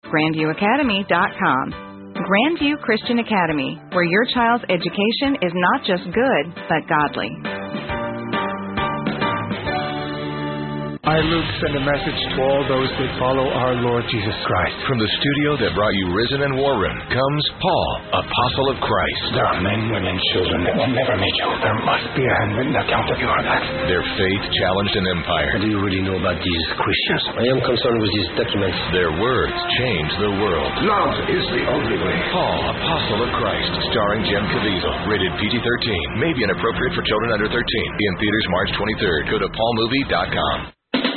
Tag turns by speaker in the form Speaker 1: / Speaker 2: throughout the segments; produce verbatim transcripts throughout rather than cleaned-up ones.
Speaker 1: grandview academy dot com. Grandview Christian Academy, where your child's education is not just good, but godly.
Speaker 2: I, Luke, send a message to all those that follow our Lord Jesus Christ.
Speaker 3: From the studio that brought you Risen and Warren comes Paul, Apostle of Christ.
Speaker 2: There are men, women, children that will never meet you. There must be a handwritten account of your life.
Speaker 3: Their faith challenged an empire.
Speaker 4: What do you really know about these Christians? I am concerned with these documents.
Speaker 3: Their words changed the world.
Speaker 2: Love is the only way.
Speaker 3: Paul, Apostle of Christ, starring Jem Caviezel. Rated P G thirteen. May be inappropriate for children under thirteen. In theaters March twenty-third. Go to paul movie dot com.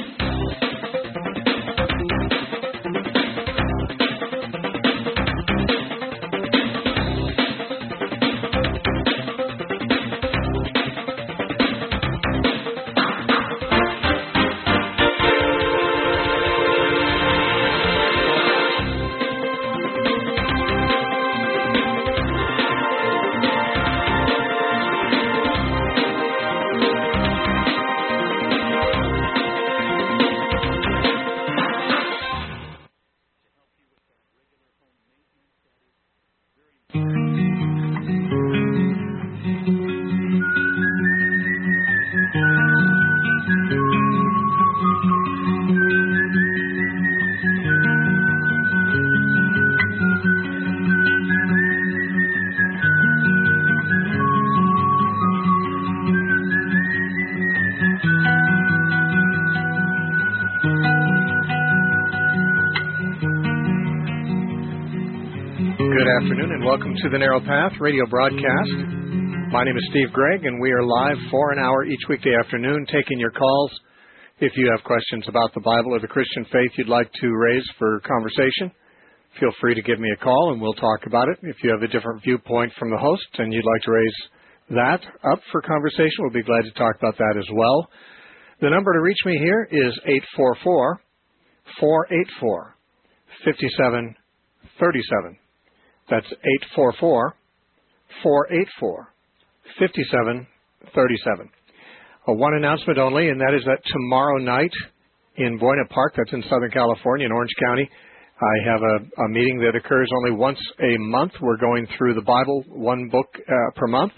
Speaker 5: Good afternoon and welcome to the Narrow Path radio broadcast. My name is Steve Gregg and we are live for an hour each weekday afternoon taking your calls. If you have questions about the Bible or the Christian faith you'd like to raise for conversation, feel free to give me a call and we'll talk about it. If you have a different viewpoint from the host and you'd like to raise that up for conversation, we'll be glad to talk about that as well. The number to reach me here is eight four four, four eight four, five seven three seven. That's eight four four, four eight four, five seven three seven. Uh, one announcement only, and that is that tomorrow night in Buena Park, that's in Southern California, in Orange County, I have a, a meeting that occurs only once a month. We're going through the Bible, one book uh, per month.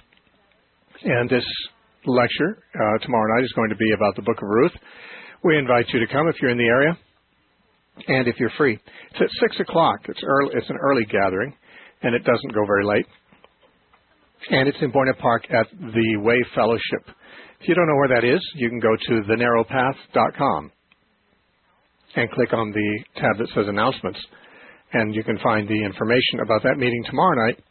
Speaker 5: And this lecture uh, tomorrow night is going to be about the book of Ruth. We invite you to come if you're in the area and if you're free. It's at six o'clock. It's early. It's an early gathering, and it doesn't go very late. And it's in Buena Park at the Way Fellowship. If you don't know where that is, you can go to the narrow path dot com and click on the tab that says Announcements, and you can find the information about that meeting tomorrow night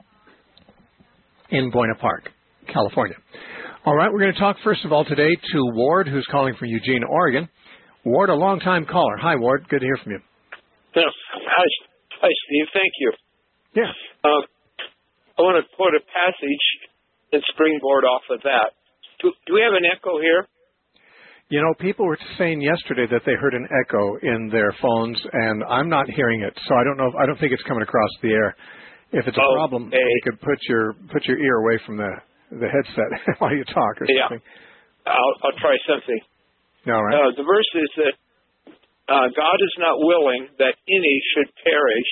Speaker 5: in Buena Park, California. All right, we're going to talk first of all today to Ward, who's calling from Eugene, Oregon. Ward, a long-time caller. Hi, Ward. Good to hear from you.
Speaker 6: Yeah. Hi, hi, Steve. Thank you.
Speaker 5: Yeah.
Speaker 6: Um, I want to quote a passage and springboard off of that. Do, do we have an echo here?
Speaker 5: You know, people were saying yesterday that they heard an echo in their phones, and I'm not hearing it, so I don't know. If, I don't think it's coming across the air. If it's a
Speaker 6: oh,
Speaker 5: problem,
Speaker 6: hey.
Speaker 5: you could put your put your ear away from the the headset while you talk or
Speaker 6: yeah.
Speaker 5: something.
Speaker 6: I'll, I'll try something.
Speaker 5: All right.
Speaker 6: Uh, the verse is that uh, God is not willing that any should perish.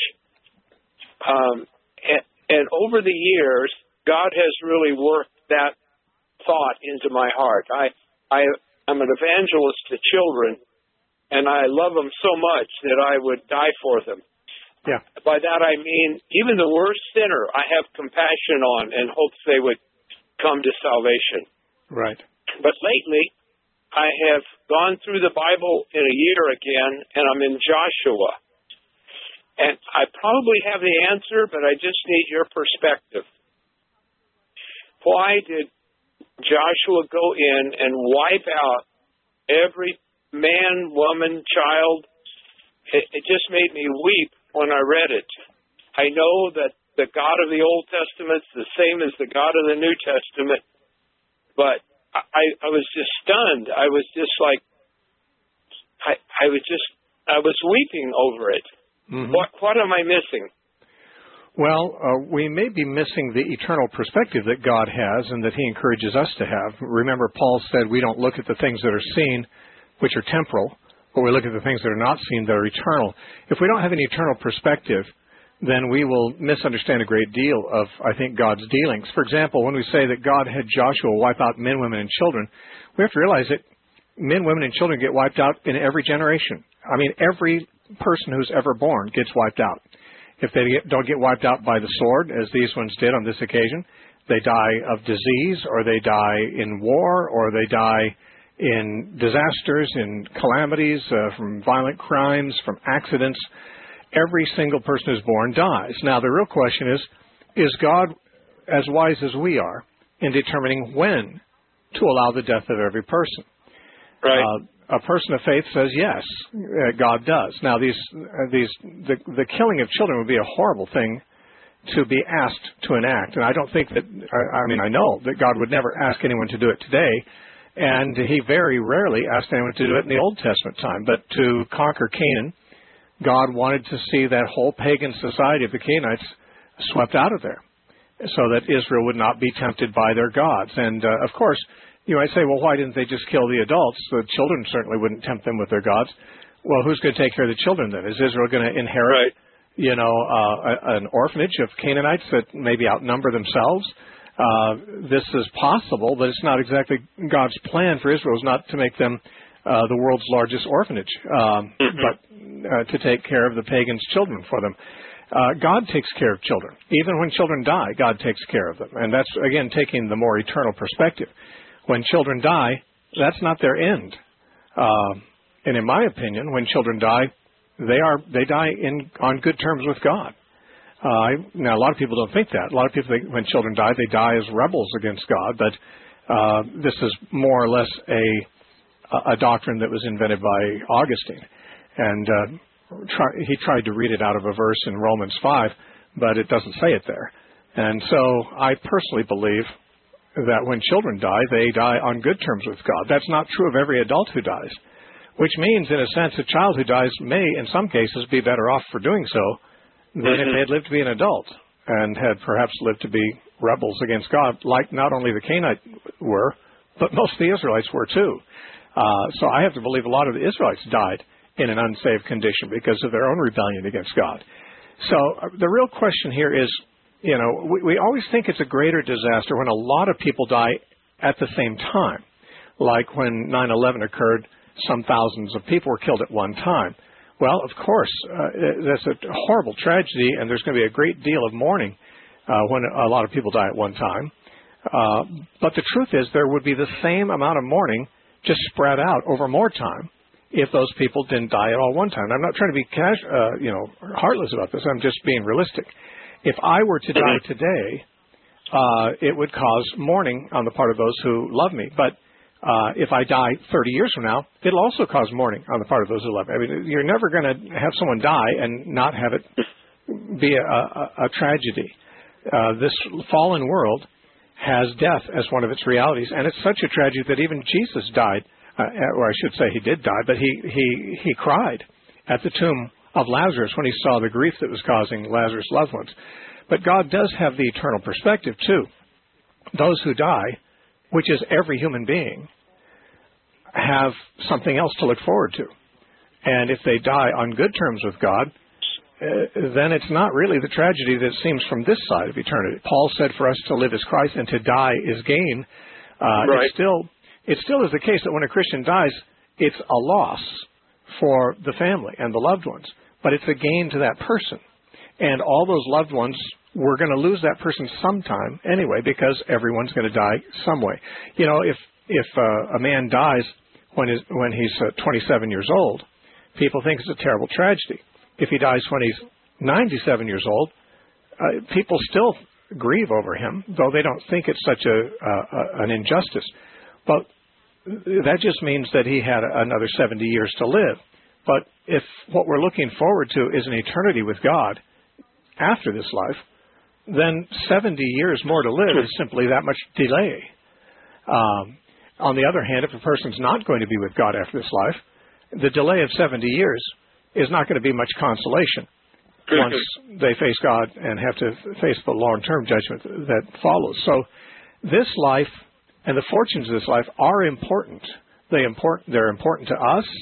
Speaker 6: Um, and, and over the years, God has really worked that thought into my heart. I, I, I'm an evangelist to children, and I love them so much that I would die for them.
Speaker 5: Yeah.
Speaker 6: By that I mean, even the worst sinner, I have compassion on and hopes they would come to salvation.
Speaker 5: Right.
Speaker 6: But lately, I have gone through the Bible in a year again, and I'm in Joshua. And I probably have the answer, but I just need your perspective. Why did Joshua go in and wipe out every man, woman, child? It, it just made me weep when I read it. I know that the God of the Old Testament is the same as the God of the New Testament, but I, I was just stunned. I was just like, I, I was just, I was weeping over it. Mm-hmm. What, what am I missing?
Speaker 5: Well, uh, we may be missing the eternal perspective that God has and that he encourages us to have. Remember, Paul said we don't look at the things that are seen, which are temporal, but we look at the things that are not seen that are eternal. If we don't have an eternal perspective, then we will misunderstand a great deal of, I think, God's dealings. For example, when we say that God had Joshua wipe out men, women, and children, we have to realize that men, women, and children get wiped out in every generation. I mean, every person who's ever born gets wiped out. If they get, don't get wiped out by the sword, as these ones did on this occasion, they die of disease, or they die in war, or they die in disasters, in calamities, uh, from violent crimes, from accidents. Every single person who's born dies. Now, the real question is, is God as wise as we are in determining when to allow the death of every person?
Speaker 6: Right.
Speaker 5: Uh, a person of faith says yes, uh, God does. Now, these uh, these the the killing of children would be a horrible thing to be asked to enact, and I don't think that. I, I mean, I know that God would never ask anyone to do it today, and He very rarely asked anyone to do it in the Old Testament time. But to conquer Canaan, God wanted to see that whole pagan society of the Canaanites swept out of there, so that Israel would not be tempted by their gods. And uh, of course, you might say, well, why didn't they just kill the adults? The children certainly wouldn't tempt them with their gods. Well, who's going to take care of the children then? Is Israel going to inherit, right. you know, uh, an orphanage of Canaanites that maybe outnumber themselves? Uh, this is possible, but it's not exactly God's plan for Israel. Is not to make them uh, the world's largest orphanage, um, mm-hmm. but uh, to take care of the pagans' children for them. Uh, God takes care of children. Even when children die, God takes care of them. And that's, again, taking the more eternal perspective. When children die, that's not their end. Uh, and in my opinion, when children die, they are they die in on good terms with God. Uh, I, now, a lot of people don't think that. A lot of people think when children die, they die as rebels against God. But uh, this is more or less a, a doctrine that was invented by Augustine. And uh, try, he tried to read it out of a verse in Romans five, but it doesn't say it there. And so I personally believe that when children die, they die on good terms with God. That's not true of every adult who dies, which means, in a sense, a child who dies may, in some cases, be better off for doing so than mm-hmm. if they had lived to be an adult and had perhaps lived to be rebels against God, like not only the Canaanites were, but most of the Israelites were too. Uh, so I have to believe a lot of the Israelites died in an unsaved condition because of their own rebellion against God. So uh, the real question here is, you know, we, we always think it's a greater disaster when a lot of people die at the same time. Like when nine eleven occurred, some thousands of people were killed at one time. Well, of course, uh, that's a horrible tragedy, and there's going to be a great deal of mourning uh, when a lot of people die at one time. Uh, but the truth is there would be the same amount of mourning just spread out over more time if those people didn't die at all one time. I'm not trying to be cash, uh, you know, heartless about this. I'm just being realistic. If I were to die today, uh, it would cause mourning on the part of those who love me. But uh, if I die thirty years from now, it'll also cause mourning on the part of those who love me. I mean, you're never going to have someone die and not have it be a, a, a tragedy. Uh, this fallen world has death as one of its realities, and it's such a tragedy that even Jesus died, uh, or I should say he did die, but he, he, he cried at the tomb of Lazarus when he saw the grief that was causing Lazarus' loved ones. But God does have the eternal perspective, too. Those who die, which is every human being, have something else to look forward to. And if they die on good terms with God, uh, then it's not really the tragedy that seems from this side of eternity. Paul said for us to live is Christ and to die is gain. Uh, right. It's still, it still is the case that when a Christian dies, it's a loss for the family and the loved ones, but it's a gain to that person. And all those loved ones, we're going to lose that person sometime anyway, because everyone's going to die some way. You know, if if uh, a man dies when his, when he's uh, twenty-seven years old, people think it's a terrible tragedy. If he dies when he's ninety-seven years old, uh, people still grieve over him, though they don't think it's such a uh, an injustice. But that just means that he had another seventy years to live. But if what we're looking forward to is an eternity with God after this life, then seventy years more to live is simply that much delay. Um, on the other hand, if a person's not going to be with God after this life, the delay of seventy years is not going to be much consolation once they face God and have to face the long-term judgment that follows. So this life and the fortunes of this life are important. They import, they're important to us,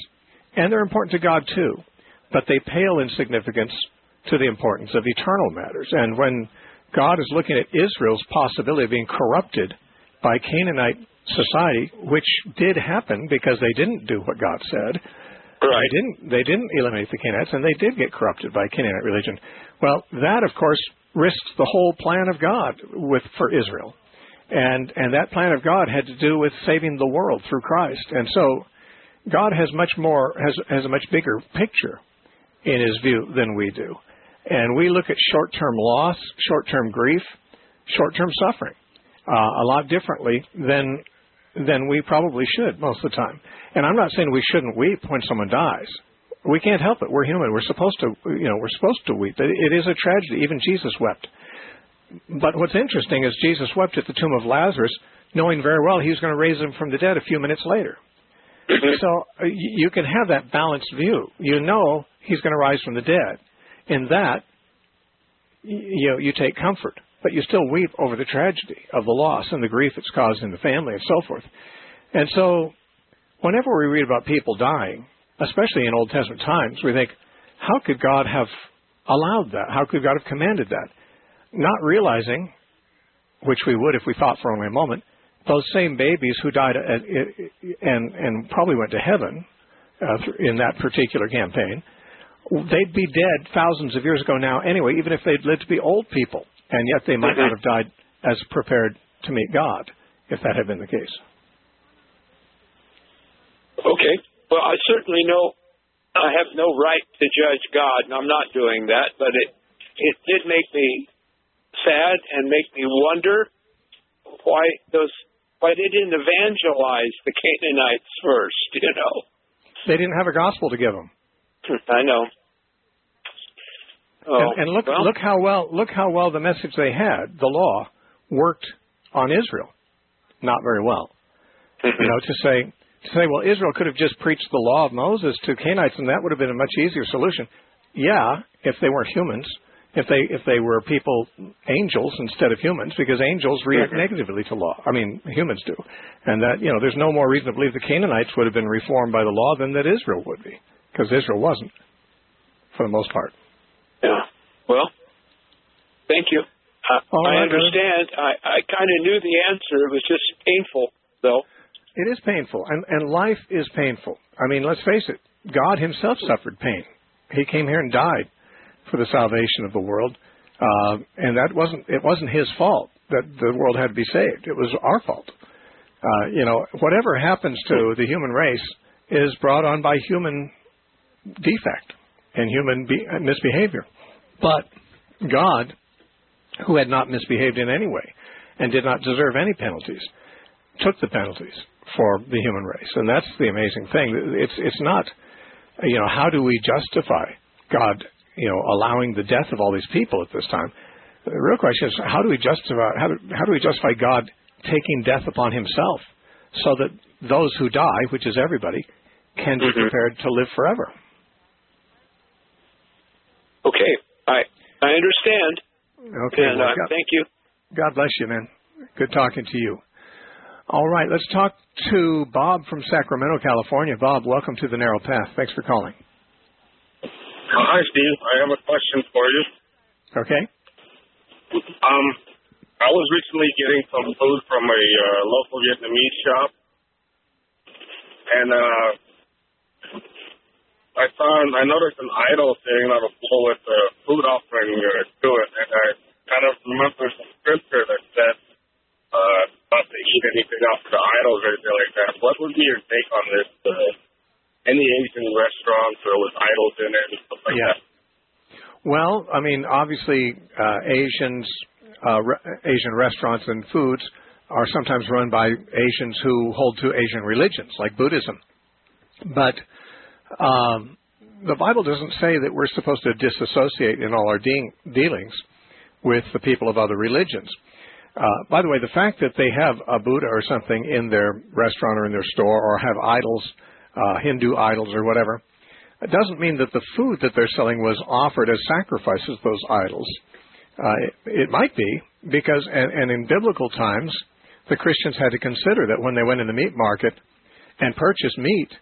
Speaker 5: And they're important to God too, but they pale in significance to the importance of eternal matters. And when God is looking at Israel's possibility of being corrupted by Canaanite society, which did happen because they didn't do what God said.
Speaker 6: Right.
Speaker 5: They didn't, they didn't eliminate the Canaanites, and they did get corrupted by Canaanite religion. Well, that, of course, risks the whole plan of God with for Israel. And and that plan of God had to do with saving the world through Christ. And so God has much more, has, has a much bigger picture in his view than we do. And we look at short-term loss, short-term grief, short-term suffering uh, a lot differently than than we probably should most of the time. And I'm not saying we shouldn't weep when someone dies. We can't help it. We're human. We're supposed to, you know, we're supposed to weep. It is a tragedy. Even Jesus wept. But what's interesting is Jesus wept at the tomb of Lazarus, knowing very well he was going to raise him from the dead a few minutes later. So uh, you can have that balanced view. You know he's going to rise from the dead. In that, you know, you take comfort, but you still weep over the tragedy of the loss and the grief it's caused in the family and so forth. And so whenever we read about people dying, especially in Old Testament times, we think, how could God have allowed that? How could God have commanded that? Not realizing, which we would if we thought for only a moment, those same babies who died at, and, and probably went to heaven uh, in that particular campaign, they'd be dead thousands of years ago now anyway, even if they'd lived to be old people, and yet they might not have died as prepared to meet God, if that had been the case.
Speaker 6: Okay. Well, I certainly know I have no right to judge God, and I'm not doing that, but it it did make me sad and make me wonder why those why they didn't evangelize the Canaanites first, you know.
Speaker 5: They didn't have a gospel to give them.
Speaker 6: I know. Oh,
Speaker 5: and, and look
Speaker 6: well.
Speaker 5: look how well look how well the message they had, the law, worked on Israel. Not very well. You know, to say to say, well, Israel could have just preached the law of Moses to Canaanites, and that would have been a much easier solution. Yeah, if they weren't humans, if they if they were people, angels instead of humans, because angels react negatively to law. I mean, humans do, and that you know, there's no more reason to believe the Canaanites would have been reformed by the law than that Israel would be, because Israel wasn't, for the most part.
Speaker 6: Yeah. Well, thank you. I,
Speaker 5: right,
Speaker 6: I understand. I, I kind of knew the answer. It was just painful, though.
Speaker 5: It is painful, and, and life is painful. I mean, let's face it, God himself suffered pain. He came here and died for the salvation of the world, uh, and that wasn't it wasn't his fault that the world had to be saved. It was our fault. Uh, you know, whatever happens to the human race is brought on by human defect and human be- misbehavior. But God, who had not misbehaved in any way and did not deserve any penalties, took the penalties for the human race. And that's the amazing thing. It's it's not, you know, how do we justify God, you know, allowing the death of all these people at this time? The real question is, how do we justify how do, how do we justify God taking death upon himself so that those who die, which is everybody, can be
Speaker 6: Mm-hmm.
Speaker 5: prepared to live forever?
Speaker 6: Okay. I I understand.
Speaker 5: Okay.
Speaker 6: And
Speaker 5: well,
Speaker 6: uh,
Speaker 5: God,
Speaker 6: thank you.
Speaker 5: God bless you, man. Good talking to you. All right, let's talk to Bob from Sacramento, California. Bob, welcome to the Narrow Path. Thanks for calling.
Speaker 7: Uh, hi, Steve. I have a question for you.
Speaker 5: Okay.
Speaker 7: Um, I was recently getting some food from a uh, local Vietnamese shop, and uh, I found I noticed an idol sitting on the floor with a food offering uh, to it, and I kind of remember some scripture that said uh, not to eat anything off the idols or anything like that. What would be your take on this? Uh, any Asian restaurants or with idols in it and stuff like
Speaker 5: yeah.
Speaker 7: that?
Speaker 5: Well, I mean, obviously, uh, Asians, uh, re- Asian restaurants and foods are sometimes run by Asians who hold to Asian religions, like Buddhism. But um, the Bible doesn't say that we're supposed to disassociate in all our de- dealings with the people of other religions. Uh, by the way, the fact that they have a Buddha or something in their restaurant or in their store, or have idols, uh, Hindu idols or whatever, it doesn't mean that the food that they're selling was offered as sacrifices to those idols. Uh, it, it might be, because, and, and in biblical times, the Christians had to consider that when they went in the meat market and purchased meat,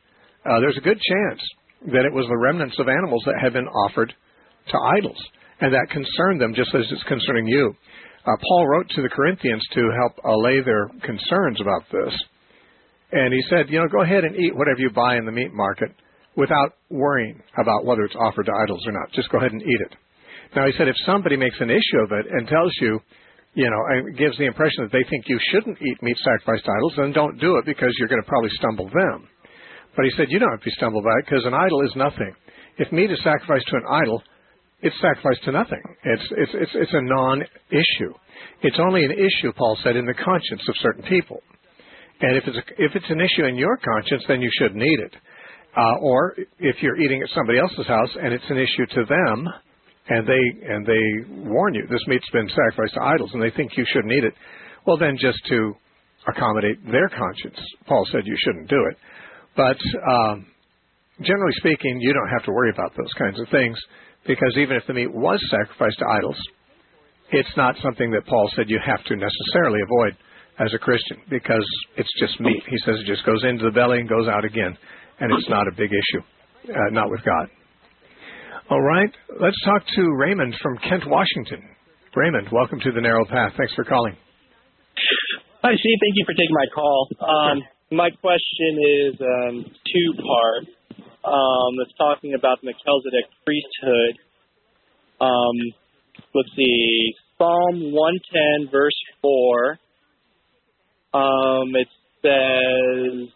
Speaker 5: uh, there's a good chance that it was the remnants of animals that had been offered to idols, and that concerned them just as it's concerning you. Uh, Paul wrote to the Corinthians to help allay their concerns about this. And he said, you know, go ahead and eat whatever you buy in the meat market without worrying about whether it's offered to idols or not. Just go ahead and eat it. Now, he said, if somebody makes an issue of it and tells you, you know, and gives the impression that they think you shouldn't eat meat sacrificed to idols, then don't do it because you're going to probably stumble them. But he said, you don't have to be stumbled by it because an idol is nothing. If meat is sacrificed to an idol, it's sacrificed to nothing. It's, it's, it's, it's a non-issue. It's only an issue, Paul said, in the conscience of certain people. And if it's, a, if it's an issue in your conscience, then you shouldn't eat it. Uh, or if you're eating at somebody else's house and it's an issue to them, and they and they warn you, this meat's been sacrificed to idols, and they think you shouldn't eat it, well, then just to accommodate their conscience, Paul said you shouldn't do it. But um, generally speaking, you don't have to worry about those kinds of things, because even if the meat was sacrificed to idols, it's not something that Paul said you have to necessarily avoid as a Christian, because it's just meat. He says it just goes into the belly and goes out again, and it's not a big issue, uh, not with God. All right, let's talk to Raymond from Kent, Washington. Raymond, welcome to the Narrow Path. Thanks for calling.
Speaker 8: Hi, Steve. Thank you for taking my call. Um, my question is um, two-part. Um, it's talking about the Melchizedek priesthood. Um, let's see, Psalm one ten, verse four. Um, it says,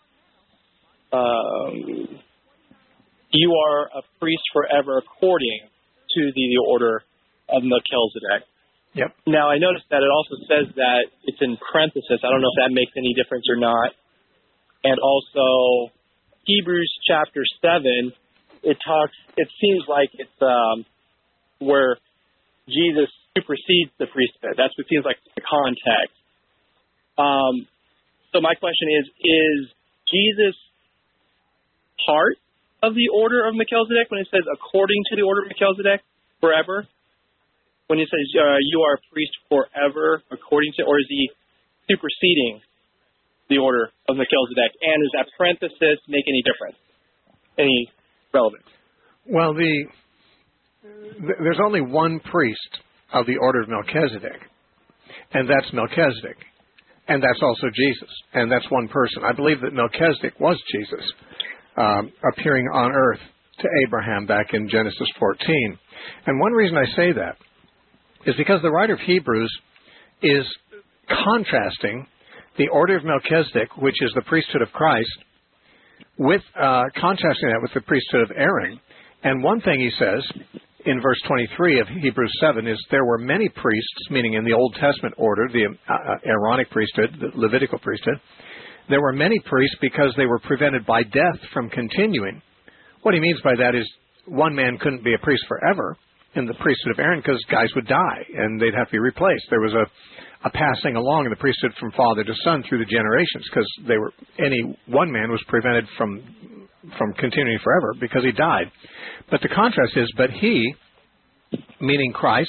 Speaker 8: um, you are a priest forever according to the, the order of Melchizedek.
Speaker 5: Yep.
Speaker 8: Now, I noticed that it also says that it's in parenthesis. I don't know if that makes any difference or not. And also, Hebrews chapter seven, it talks, it seems like it's um, where Jesus supersedes the priesthood. That's what seems like the context. Um, so my question is, is Jesus part of the order of Melchizedek when it says according to the order of Melchizedek forever? When it says uh, you are a priest forever according to, or is he superseding the order of Melchizedek? And does that parenthesis make any difference? Any relevance?
Speaker 5: Well, the th- there's only one priest of the order of Melchizedek, and that's Melchizedek. And that's also Jesus, and that's one person. I believe that Melchizedek was Jesus, um, appearing on earth to Abraham back in Genesis fourteen. And one reason I say that is because the writer of Hebrews is contrasting the order of Melchizedek, which is the priesthood of Christ, with uh, contrasting that with the priesthood of Aaron. And one thing he says in verse twenty-three of Hebrews seven is there were many priests, meaning in the Old Testament order, the uh, Aaronic priesthood, the Levitical priesthood. There were many priests because they were prevented by death from continuing. What he means by that is one man couldn't be a priest forever in the priesthood of Aaron because guys would die and they'd have to be replaced. There was a, a passing along in the priesthood from father to son through the generations because they were any one man was prevented from from continuing forever because he died. But the contrast is, but he, meaning Christ,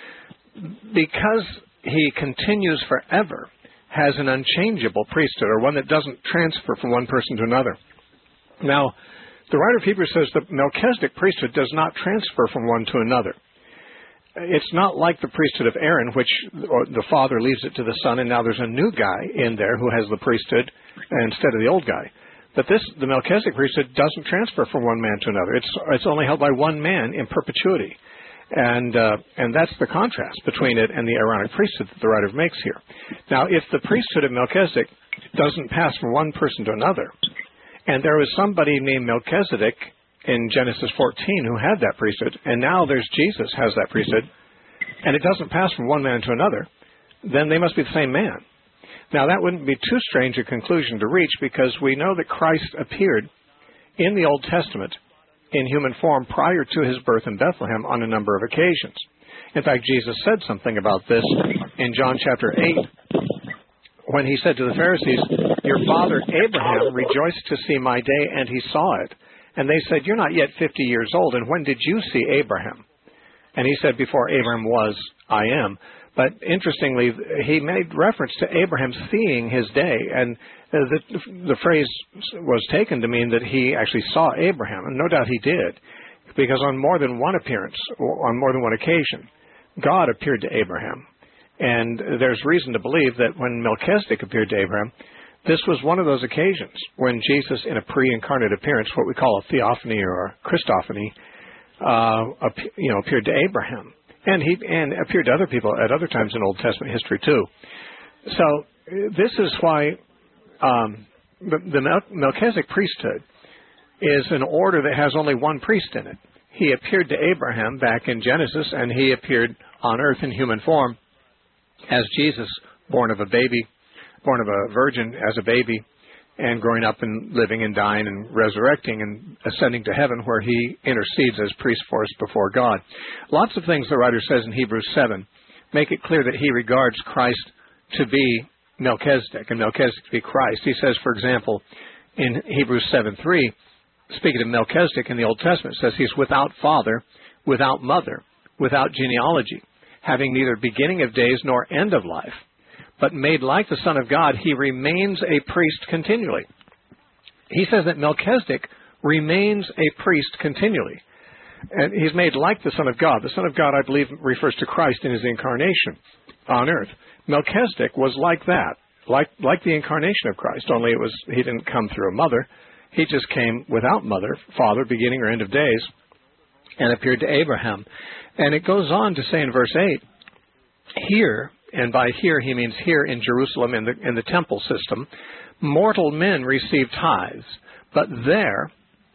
Speaker 5: because he continues forever, has an unchangeable priesthood, or one that doesn't transfer from one person to another. Now, the writer of Hebrews says the Melchizedek priesthood does not transfer from one to another. It's not like the priesthood of Aaron, which or the father leaves it to the son, and now there's a new guy in there who has the priesthood instead of the old guy. But this, the Melchizedek priesthood doesn't transfer from one man to another. It's it's only held by one man in perpetuity. And uh, and that's the contrast between it and the Aaronic priesthood that the writer makes here. Now, if the priesthood of Melchizedek doesn't pass from one person to another, and there was somebody named Melchizedek in Genesis fourteen who had that priesthood, and now there's Jesus has that priesthood, and it doesn't pass from one man to another, then they must be the same man. Now, that wouldn't be too strange a conclusion to reach because we know that Christ appeared in the Old Testament in human form prior to his birth in Bethlehem on a number of occasions. In fact, Jesus said something about this in John chapter eight when he said to the Pharisees, your father Abraham rejoiced to see my day, and he saw it. And they said, you're not yet fifty years old, and when did you see Abraham? And he said, before Abraham was, I am. But interestingly, he made reference to Abraham seeing his day, and the, the phrase was taken to mean that he actually saw Abraham, and no doubt he did, because on more than one appearance, on more than one occasion, God appeared to Abraham. And there's reason to believe that when Melchizedek appeared to Abraham, this was one of those occasions when Jesus, in a pre-incarnate appearance, what we call a theophany or a Christophany, uh, you know, appeared to Abraham. And he and appeared to other people at other times in Old Testament history too. So this is why um, the, the Melchizedek priesthood is an order that has only one priest in it. He appeared to Abraham back in Genesis, and he appeared on earth in human form as Jesus, born of a baby, born of a virgin as a baby, and growing up and living and dying and resurrecting and ascending to heaven, where he intercedes as priest for us before God. Lots of things the writer says in Hebrews seven make it clear that he regards Christ to be Melchizedek and Melchizedek to be Christ. He says, for example, in Hebrews seven three, speaking of Melchizedek in the Old Testament, says he's without father, without mother, without genealogy, having neither beginning of days nor end of life. But made like the Son of God, he remains a priest continually. He says that Melchizedek remains a priest continually. And he's made like the Son of God. The Son of God, I believe, refers to Christ in his incarnation on earth. Melchizedek was like that, like like the incarnation of Christ, only it was he didn't come through a mother. He just came without mother, father, beginning or end of days, and appeared to Abraham. And it goes on to say in verse eight, here, and by here he means here in Jerusalem in the in the temple system, mortal men receive tithes. But there,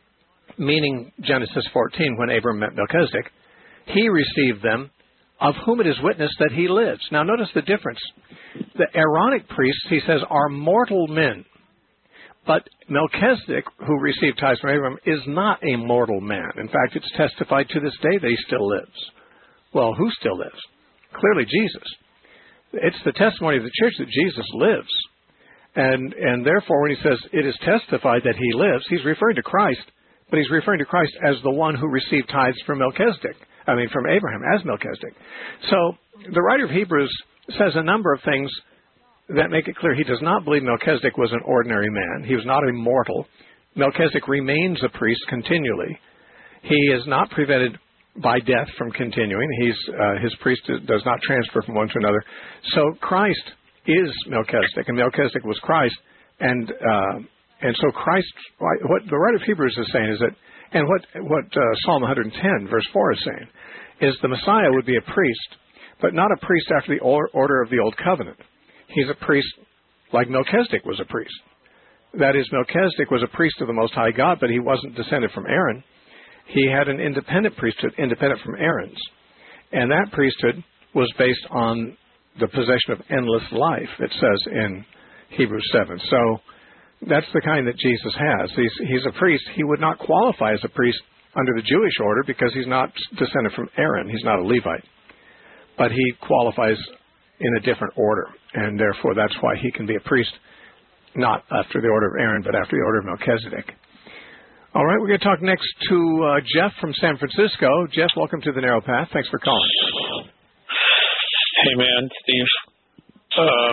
Speaker 5: meaning Genesis fourteen, when Abram met Melchizedek, he received them, of whom it is witnessed that he lives. Now notice the difference. The Aaronic priests, he says, are mortal men. But Melchizedek, who received tithes from Abraham, is not a mortal man. In fact, it's testified to this day that he still lives. Well, who still lives? Clearly Jesus. It's the testimony of the church that Jesus lives. And and therefore, when he says it is testified that he lives, he's referring to Christ, but he's referring to Christ as the one who received tithes from Melchizedek. I mean, from Abraham as Melchizedek. So the writer of Hebrews says a number of things that make it clear he does not believe Melchizedek was an ordinary man. He was not a mortal. Melchizedek remains a priest continually. He is not prevented by death from continuing. He's uh, his priesthood does not transfer from one to another. So Christ is Melchizedek, and Melchizedek was Christ. And uh, and so Christ, what the writer of Hebrews is saying is that, and what what uh, Psalm one ten verse four is saying, is the Messiah would be a priest, but not a priest after the order of the Old Covenant. He's a priest like Melchizedek was a priest. That is, Melchizedek was a priest of the Most High God, but he wasn't descended from Aaron. He had an independent priesthood, independent from Aaron's. And that priesthood was based on the possession of endless life, it says in Hebrews seven. So that's the kind that Jesus has. He's, he's a priest. He would not qualify as a priest under the Jewish order because he's not descended from Aaron. He's not a Levite. But he qualifies in a different order, and therefore that's why he can be a priest, not after the order of Aaron, but after the order of Melchizedek. All right, we're going to talk next to uh, Jeff from San Francisco. Jeff, welcome to the Narrow Path. Thanks for calling.
Speaker 9: Hey, man, Steve. Um,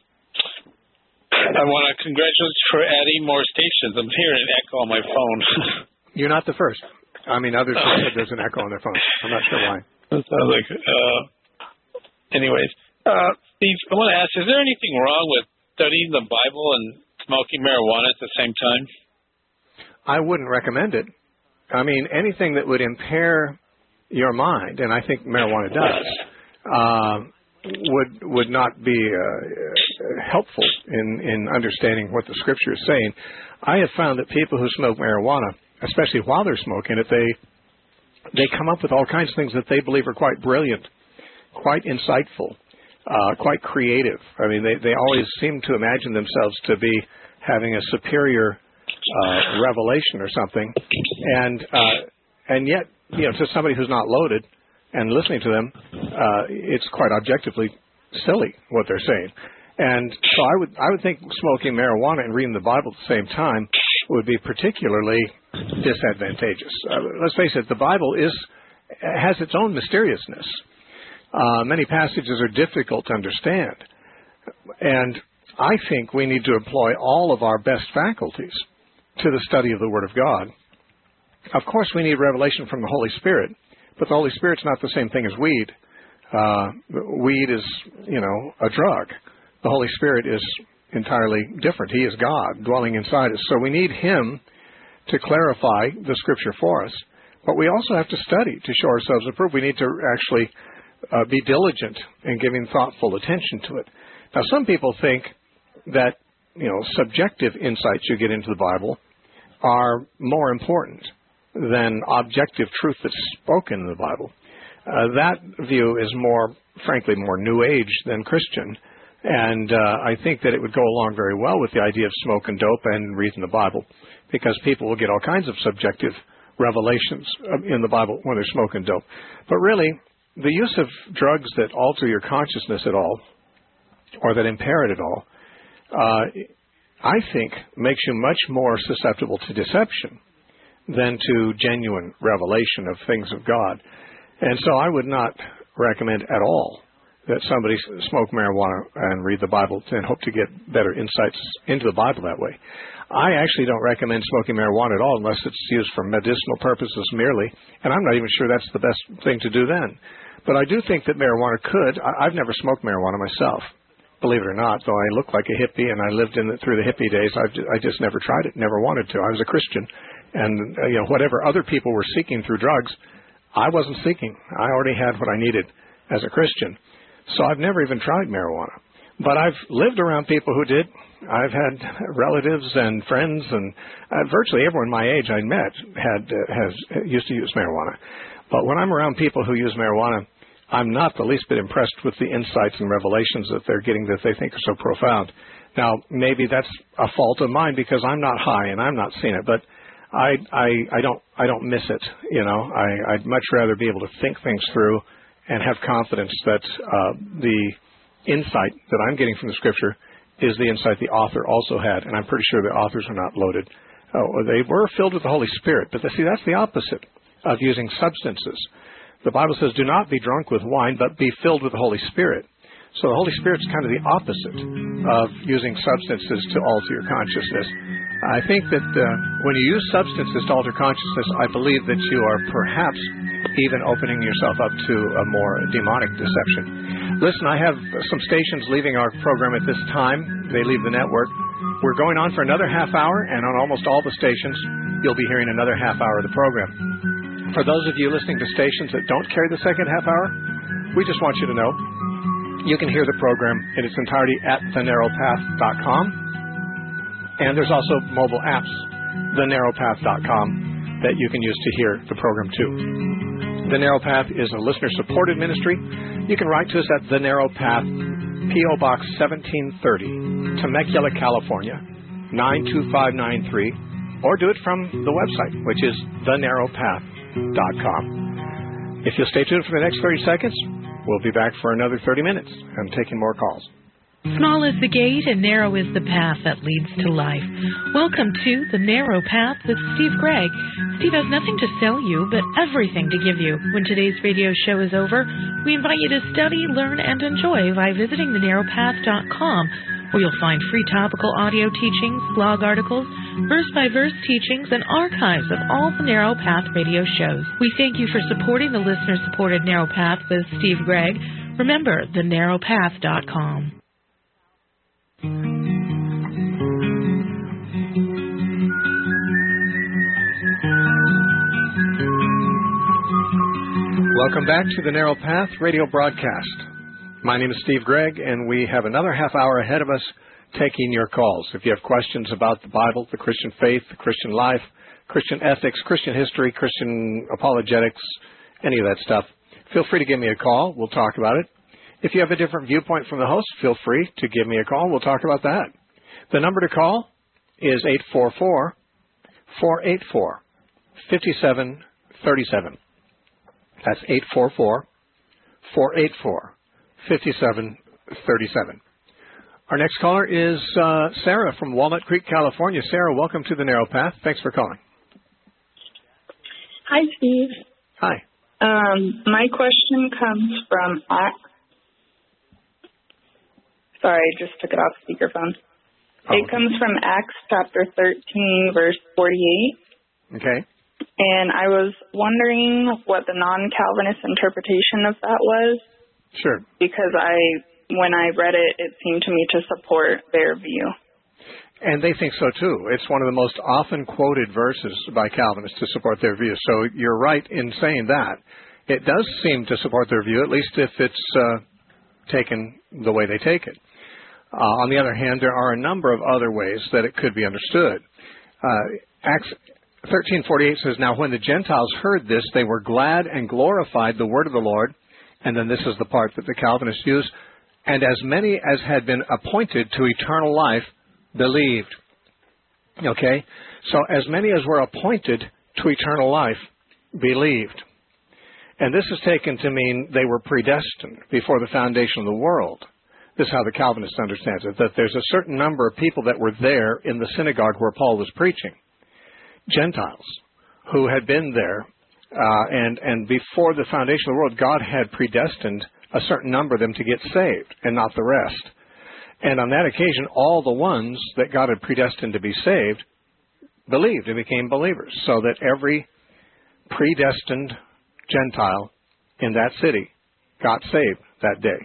Speaker 9: I want to congratulate you for adding more stations. I'm hearing an echo on my phone.
Speaker 5: You're not the first. I mean, others have said there's an echo on their phone. I'm not sure why.
Speaker 9: That sounds like, uh, anyways. Uh, Steve, I want to ask, is there anything wrong with studying the Bible and smoking marijuana at the same time?
Speaker 5: I wouldn't recommend it. I mean, anything that would impair your mind, and I think marijuana does, uh, would would not be uh, helpful in, in understanding what the Scripture is saying. I have found that people who smoke marijuana, especially while they're smoking it, they they come up with all kinds of things that they believe are quite brilliant, quite insightful, uh, quite creative. I mean, they, they always seem to imagine themselves to be having a superior Uh, revelation or something, and uh, and yet, you know, to somebody who's not loaded and listening to them, uh, it's quite objectively silly what they're saying. And so I would I would think smoking marijuana and reading the Bible at the same time would be particularly disadvantageous. Uh, let's face it, the Bible is has its own mysteriousness. Uh, many passages are difficult to understand. And I think we need to employ all of our best faculties to the study of the Word of God. Of course, we need revelation from the Holy Spirit, but the Holy Spirit's not the same thing as weed. Uh, weed is, you know, a drug. The Holy Spirit is entirely different. He is God dwelling inside us. So we need Him to clarify the Scripture for us. But we also have to study to show ourselves approved. We need to actually uh, be diligent in giving thoughtful attention to it. Now, some people think that, you know, subjective insights you get into the Bible are more important than objective truth that's spoken in the Bible. Uh, that view is more, frankly, more New Age than Christian. And uh, I think that it would go along very well with the idea of smoke and dope and reading the Bible, because people will get all kinds of subjective revelations in the Bible when they're smoking dope. But really, the use of drugs that alter your consciousness at all, or that impair it at all, uh, I think makes you much more susceptible to deception than to genuine revelation of things of God. And so I would not recommend at all that somebody smoke marijuana and read the Bible and hope to get better insights into the Bible that way. I actually don't recommend smoking marijuana at all unless it's used for medicinal purposes merely, and I'm not even sure that's the best thing to do then. But I do think that marijuana could. I, I've never smoked marijuana myself, believe it or not, though I look like a hippie and I lived in it through the hippie days. I've, I just never tried it, never wanted to. I was a Christian, and uh, you know, whatever other people were seeking through drugs, I wasn't seeking. I already had what I needed as a Christian. So I've never even tried marijuana. But I've lived around people who did. I've had relatives and friends, and uh, virtually everyone my age I met had uh, has used to use marijuana. But when I'm around people who use marijuana, I'm not the least bit impressed with the insights and revelations that they're getting that they think are so profound. Now, maybe that's a fault of mine because I'm not high and I'm not seeing it, but I I, I don't I don't miss it. You know, I, I'd much rather be able to think things through and have confidence that uh, the insight that I'm getting from the Scripture is the insight the author also had, and I'm pretty sure the authors are not loaded. Oh, they were filled with the Holy Spirit, but see, that's the opposite of using substances. The Bible says, do not be drunk with wine, but be filled with the Holy Spirit. So the Holy Spirit's kind of the opposite of using substances to alter your consciousness. I think that uh, when you use substances to alter consciousness, I believe that you are perhaps even opening yourself up to a more demonic deception. Listen, I have some stations leaving our program at this time. They leave the network. We're going on for another half hour, and on almost all the stations, you'll be hearing another half hour of the program. For those of you listening to stations that don't carry the second half hour, we just want you to know you can hear the program in its entirety at the narrow path dot com. And there's also mobile apps, the narrow path dot com, that you can use to hear the program too. The Narrow Path is a listener-supported ministry. You can write to us at The Narrow Path, P O Box seventeen thirty, Temecula, California, nine two five nine three, or do it from the website, which is the narrow path dot com. If you'll stay tuned for the next thirty seconds, we'll be back for another thirty minutes. I'm taking more calls.
Speaker 10: Small is the gate and narrow is the path that leads to life. Welcome to The Narrow Path with Steve Gregg. Steve has nothing to sell you, but everything to give you. When today's radio show is over, we invite you to study, learn, and enjoy by visiting the narrow path dot com, where you'll find free topical audio teachings, blog articles, verse-by-verse teachings, and archives of all the Narrow Path radio shows. We thank you for supporting the listener-supported Narrow Path with Steve Gregg. Remember, the narrow path dot com.
Speaker 5: Welcome back to the Narrow Path radio broadcast. My name is Steve Gregg, and we have another half hour ahead of us taking your calls. If you have questions about the Bible, the Christian faith, the Christian life, Christian ethics, Christian history, Christian apologetics, any of that stuff, feel free to give me a call. We'll talk about it. If you have a different viewpoint from the host, feel free to give me a call. We'll talk about that. The number to call is eight four four, four eight four, five seven three seven. That's eight four four, four eight four, five seven three seven. Our next caller is uh, Sarah from Walnut Creek, California. Sarah, welcome to the Narrow Path. Thanks for calling.
Speaker 11: Hi, Steve.
Speaker 5: Hi.
Speaker 11: Um, my question comes from Acts. Sorry, I just took it off speakerphone. Oh. It comes from Acts chapter thirteen, verse forty-eight.
Speaker 5: Okay.
Speaker 11: And I was wondering what the non-Calvinist interpretation of that was.
Speaker 5: Sure.
Speaker 11: Because I, when I read it, it seemed to me to support their view.
Speaker 5: And they think so, too. It's one of the most often quoted verses by Calvinists to support their view. So you're right in saying that. It does seem to support their view, at least if it's uh, taken the way they take it. Uh, on the other hand, there are a number of other ways that it could be understood. Uh, Acts thirteen forty-eight says, "Now when the Gentiles heard this, they were glad and glorified the word of the Lord." And then this is the part that the Calvinists use. "And as many as had been appointed to eternal life believed." Okay? So as many as were appointed to eternal life believed. And this is taken to mean they were predestined before the foundation of the world. This is how the Calvinist understands it, that there's a certain number of people that were there in the synagogue where Paul was preaching, Gentiles, who had been there, uh, and, and before the foundation of the world, God had predestined a certain number of them to get saved, and not the rest. And on that occasion, all the ones that God had predestined to be saved believed and became believers, so that every predestined Gentile in that city got saved that day.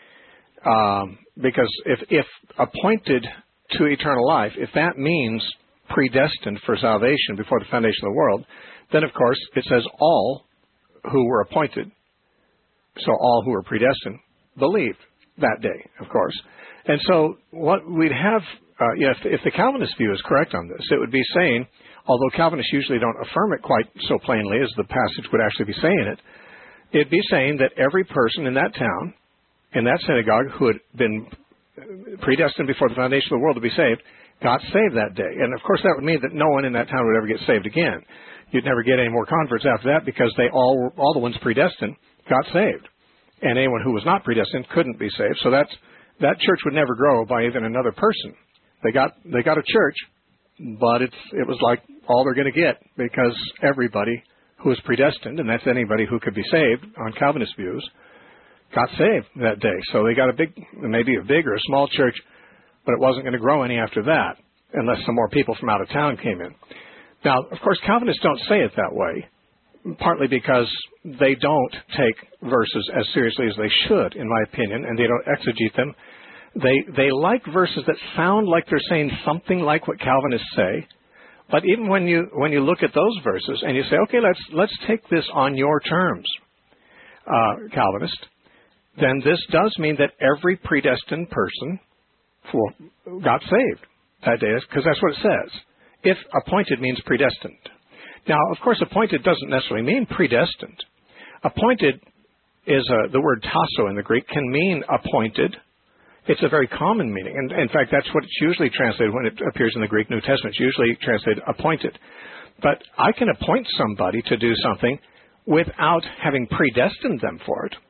Speaker 5: Um, because if, if appointed to eternal life, if that means predestined for salvation before the foundation of the world, then of course it says all who were appointed, so all who were predestined, believed that day, of course. And so what we'd have, uh, you know, if, if the Calvinist view is correct on this, it would be saying, although Calvinists usually don't affirm it quite so plainly as the passage would actually be saying it, it'd be saying that every person in that town, in that synagogue, who had been predestined before the foundation of the world to be saved, got saved that day. And of course that would mean that no one in that town would ever get saved again. You'd never get any more converts after that, because they all, were, all the ones predestined got saved. And anyone who was not predestined couldn't be saved. So that's, that church would never grow by even another person. They got, they got a church, but it's, it was like all they're going to get, because everybody who was predestined, and that's anybody who could be saved on Calvinist views, got saved that day. So they got a big, maybe a big or a small church, but it wasn't going to grow any after that, unless some more people from out of town came in. Now, of course, Calvinists don't say it that way, partly because they don't take verses as seriously as they should, in my opinion, and they don't exegete them. They they like verses that sound like they're saying something like what Calvinists say, but even when you when you look at those verses and you say, okay, let's let's take this on your terms, uh, Calvinist, then this does mean that every predestined person for, got saved that day, because that's what it says. If appointed means predestined. Now, of course, appointed doesn't necessarily mean predestined. Appointed is a, the word tasso in the Greek can mean appointed. It's a very common meaning. And in fact, that's what it's usually translated when it appears in the Greek New Testament. It's usually translated appointed. But I can appoint somebody to do something without having predestined them for it.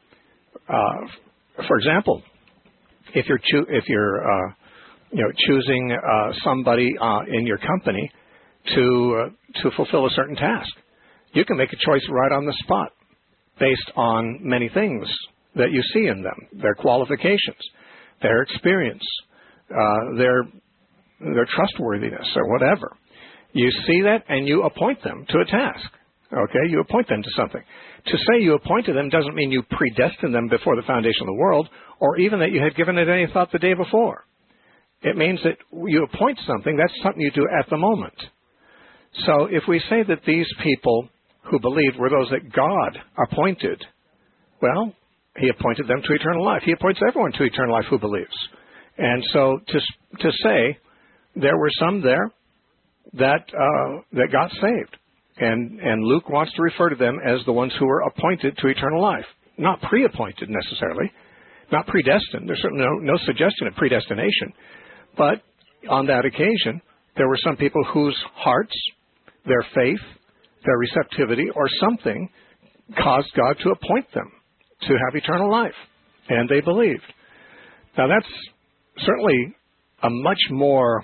Speaker 5: Uh, for example, if you're cho- if you're uh, you know choosing uh, somebody uh, in your company to uh, to fulfill a certain task, you can make a choice right on the spot based on many things that you see in them: their qualifications, their experience, uh, their their trustworthiness, or whatever. You see that, and you appoint them to a task. Okay, you appoint them to something. To say you appointed them doesn't mean you predestined them before the foundation of the world, or even that you had given it any thought the day before. It means that you appoint something, that's something you do at the moment. So if we say that these people who believed were those that God appointed, well, he appointed them to eternal life. He appoints everyone to eternal life who believes. And so to to say there were some there that uh, that got saved. And, and Luke wants to refer to them as the ones who were appointed to eternal life. Not pre-appointed necessarily, not predestined. There's certainly no, no suggestion of predestination. But on that occasion, there were some people whose hearts, their faith, their receptivity, or something caused God to appoint them to have eternal life. And they believed. Now that's certainly a much more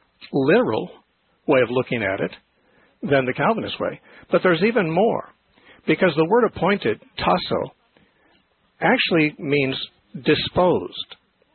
Speaker 5: literal way of looking at it than the Calvinist way. But there's even more, Because the word appointed, tasso, actually means disposed.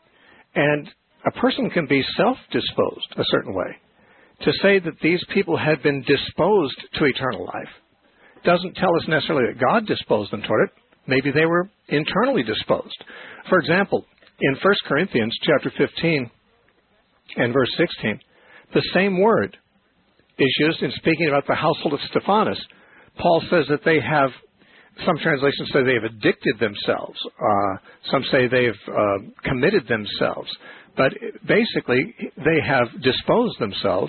Speaker 5: And a person can be self-disposed a certain way. To say that these people had been disposed to eternal life doesn't tell us necessarily that God disposed them toward it. Maybe they were internally disposed. For example, in First Corinthians chapter fifteen and verse sixteen, the same word is used in speaking about the household of Stephanas. Paul says that they have, some translations say they have addicted themselves. Uh, some say they've uh, committed themselves. But basically, they have disposed themselves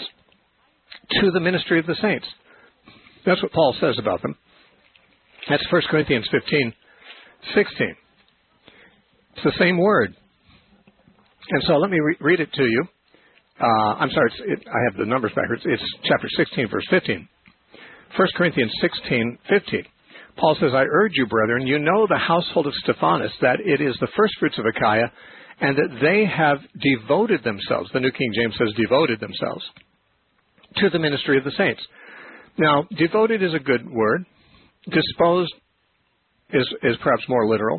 Speaker 5: to the ministry of the saints. That's what Paul says about them. That's First Corinthians fifteen, sixteen. It's the same word. And so let me re- read it to you. Uh, I'm sorry, it's, it, I have the numbers backwards. It's chapter sixteen, verse fifteen. First Corinthians sixteen, fifteen. Paul says, I urge you, brethren, you know the household of Stephanas, that it is the firstfruits of Achaia, and that they have devoted themselves, the New King James says devoted themselves, to the ministry of the saints. Now, devoted is a good word. Disposed is, is perhaps more literal.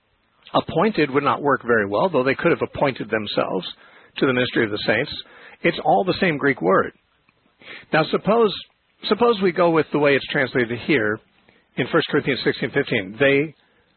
Speaker 5: Appointed would not work very well, though they could have appointed themselves to the ministry of the saints. It's all the same Greek word. Now, suppose suppose we go with the way it's translated here in First Corinthians sixteen, fifteen. They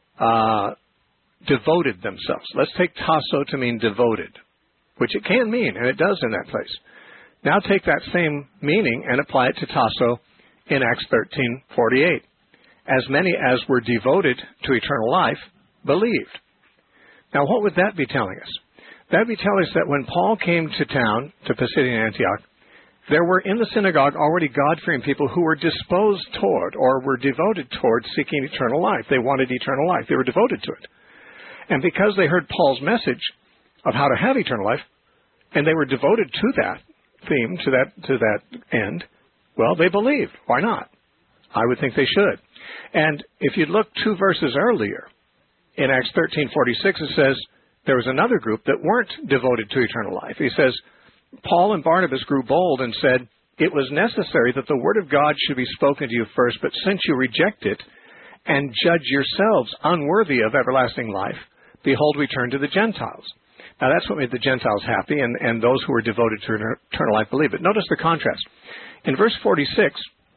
Speaker 5: uh, devoted themselves. Let's take tasso to mean devoted, which it can mean, and it does in that place. Now take that same meaning and apply it to tasso in Acts thirteen, forty-eight. As many as were devoted to eternal life believed. Now, what would that be telling us? That would be telling us that when Paul came to town, to Pisidian Antioch, there were in the synagogue already God-fearing people who were disposed toward or were devoted toward seeking eternal life. They wanted eternal life. They were devoted to it. And because they heard Paul's message of how to have eternal life, and they were devoted to that theme, to that to that end, well, they believed. Why not? I would think they should. And if you look two verses earlier, in Acts thirteen forty-six, it says there was another group that weren't devoted to eternal life. He says, Paul and Barnabas grew bold and said, it was necessary that the word of God should be spoken to you first, but since you reject it and judge yourselves unworthy of everlasting life, behold, we turn to the Gentiles. Now, that's what made the Gentiles happy, and, and those who were devoted to eternal life believe it. Notice the contrast. In verse forty-six,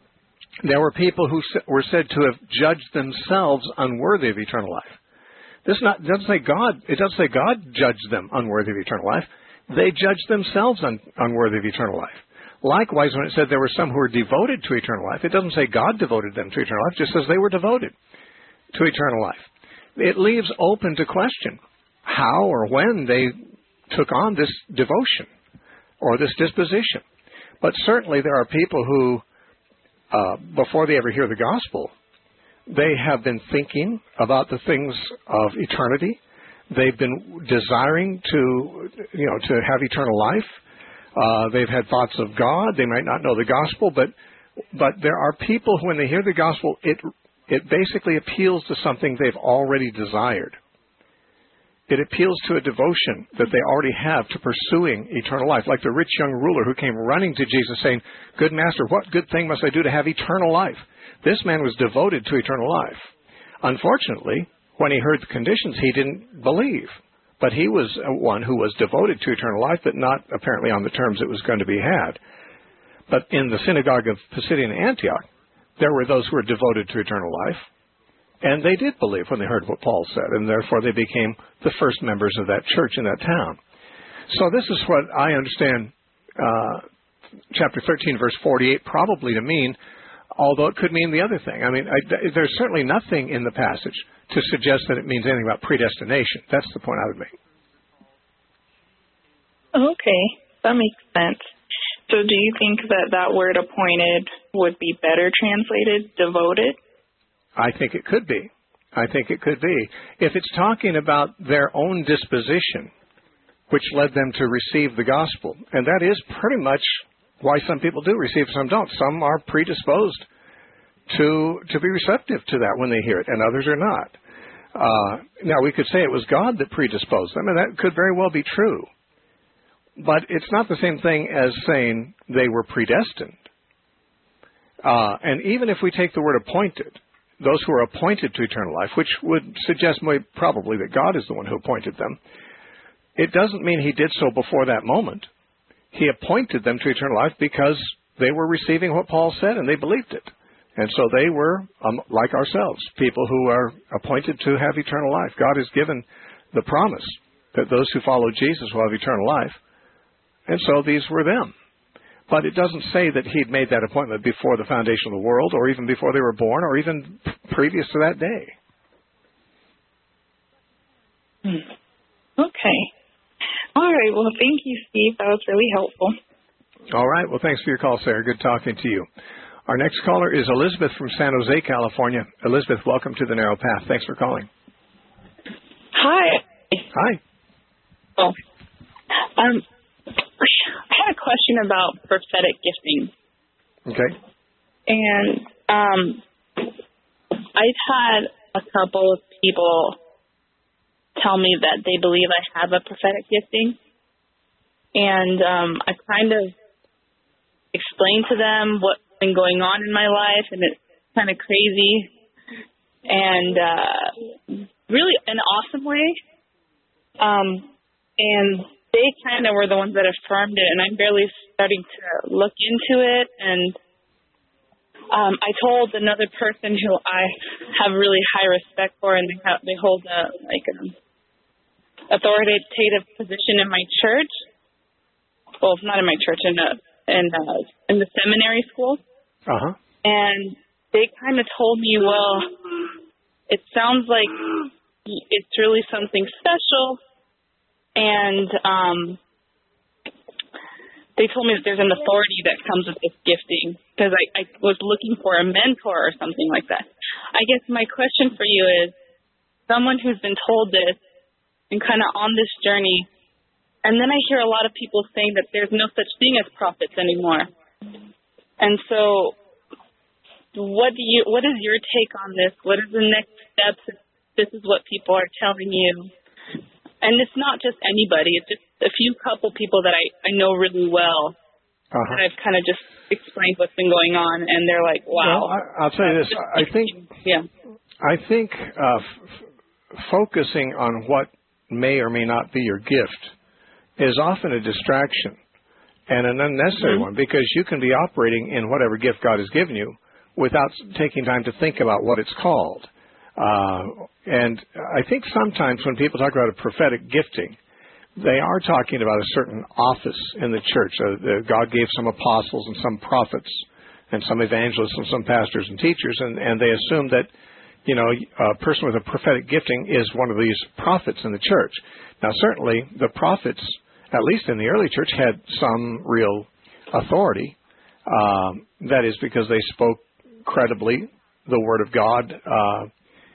Speaker 5: there were people who were said to have judged themselves unworthy of eternal life. This not, doesn't say God. It doesn't say God judged them unworthy of eternal life. They judged themselves un, unworthy of eternal life. Likewise, when it said there were some who were devoted to eternal life, it doesn't say God devoted them to eternal life. It just says they were devoted to eternal life. It leaves open to question how or when they took on this devotion or this disposition. But certainly there are people who, uh, before they ever hear the gospel, they have been thinking about the things of eternity. They've been desiring to, you know, to have eternal life. Uh, they've had thoughts of God. They might not know the gospel, but but there are people who, when they hear the gospel, it it basically appeals to something they've already desired. It appeals to a devotion that they already have to pursuing eternal life, like the rich young ruler who came running to Jesus saying, "Good master, what good thing must I do to have eternal life?" This man was devoted to eternal life. Unfortunately, when he heard the conditions, he didn't believe. But he was one who was devoted to eternal life, but not apparently on the terms it was going to be had. But in the synagogue of Pisidian Antioch, there were those who were devoted to eternal life. And they did believe when they heard what Paul said, and therefore they became the first members of that church in that town. So this is what I understand uh, chapter thirteen, verse forty-eight probably to mean, although it could mean the other thing. I mean, I, there's certainly nothing in the passage to suggest that it means anything about predestination. That's the point I would make.
Speaker 11: Okay, that makes sense. So do you think that that word appointed would be better translated, devoted?
Speaker 5: I think it could be. I think it could be. If it's talking about their own disposition, which led them to receive the gospel, and that is pretty much why some people do receive, some don't. Some are predisposed to to be receptive to that when they hear it, and others are not. Uh, now, we could say it was God that predisposed them, and that could very well be true. But it's not the same thing as saying they were predestined. Uh, and even if we take the word appointed those who are appointed to eternal life, which would suggest more probably that God is the one who appointed them, it doesn't mean he did so before that moment. He appointed them to eternal life because they were receiving what Paul said and they believed it. And so they were, um, like ourselves, people who are appointed to have eternal life. God has given the promise that those who follow Jesus will have eternal life. And so these were them. But it doesn't say that he'd made that appointment before the foundation of the world, or even before they were born, or even previous to that day.
Speaker 11: Okay. All right. Well, thank you, Steve. That was really helpful.
Speaker 5: All right. Well, thanks for your call, Sarah. Good talking to you. Our next caller is Elizabeth from San Jose, California. Elizabeth, welcome to the Narrow Path. Thanks for calling.
Speaker 11: Hi.
Speaker 5: Hi.
Speaker 11: Oh. Um. I had a question about prophetic gifting.
Speaker 5: Okay.
Speaker 11: And um, I've had a couple of people tell me that they believe I have a prophetic gifting. And um, I kind of explained to them what's been going on in my life, and it's kind of crazy. And uh, really an awesome way. Um, and they kind of were the ones that affirmed it, and I'm barely starting to look into it. And um, I told another person who I have really high respect for, and they have, they hold a like an authoritative position in my church. Well, not in my church, in a, in a, in the seminary school.
Speaker 5: Uh huh.
Speaker 11: And they kind of told me, well, it sounds like it's really something special. And um, they told me that there's an authority that comes with this gifting, because I, I was looking for a mentor or something like that. I guess my question for you is, someone who's been told this and kind of on this journey, and then I hear a lot of people saying that there's no such thing as prophets anymore. And so what do you, what is your take on this? What is the next steps if this is what people are telling you? And it's not just anybody. It's just a few couple people that I, I know really well. Uh-huh. And I've kind of just explained what's been going on, and they're like, wow.
Speaker 5: Well, I, I'll tell you this. I think,
Speaker 11: yeah.
Speaker 5: I think uh, f- focusing on what may or may not be your gift is often a distraction and an unnecessary mm-hmm. one, because you can be operating in whatever gift God has given you without taking time to think about what it's called. Uh, and I think sometimes when people talk about a prophetic gifting, they are talking about a certain office in the church. Uh, the, God gave some apostles and some prophets and some evangelists and some pastors and teachers, and, and they assume that, you know, a person with a prophetic gifting is one of these prophets in the church. Now, certainly the prophets, at least in the early church, had some real authority. Um, that is because they spoke credibly the word of God, uh,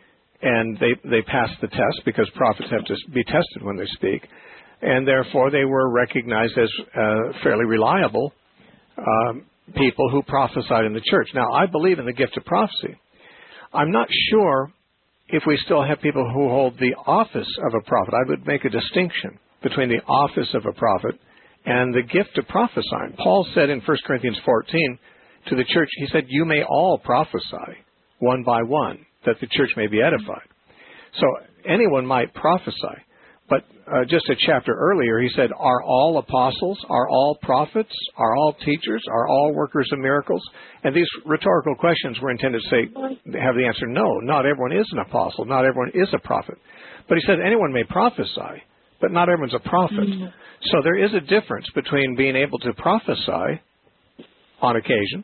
Speaker 5: and they, they passed the test, because prophets have to be tested when they speak. And therefore, they were recognized as uh, fairly reliable um, people who prophesied in the church. Now, I believe in the gift of prophecy. I'm not sure if we still have people who hold the office of a prophet. I would make a distinction between the office of a prophet and the gift of prophesying. Paul said in First Corinthians fourteen to the church, he said, you may all prophesy one by one, that the church may be edified. So anyone might prophesy. But uh, just a chapter earlier, he said, are all apostles, are all prophets, are all teachers, are all workers of miracles? And these rhetorical questions were intended to say, have the answer, no, not everyone is an apostle, not everyone is a prophet. But he said anyone may prophesy, but not everyone's a prophet. Mm-hmm. So there is a difference between being able to prophesy on occasion,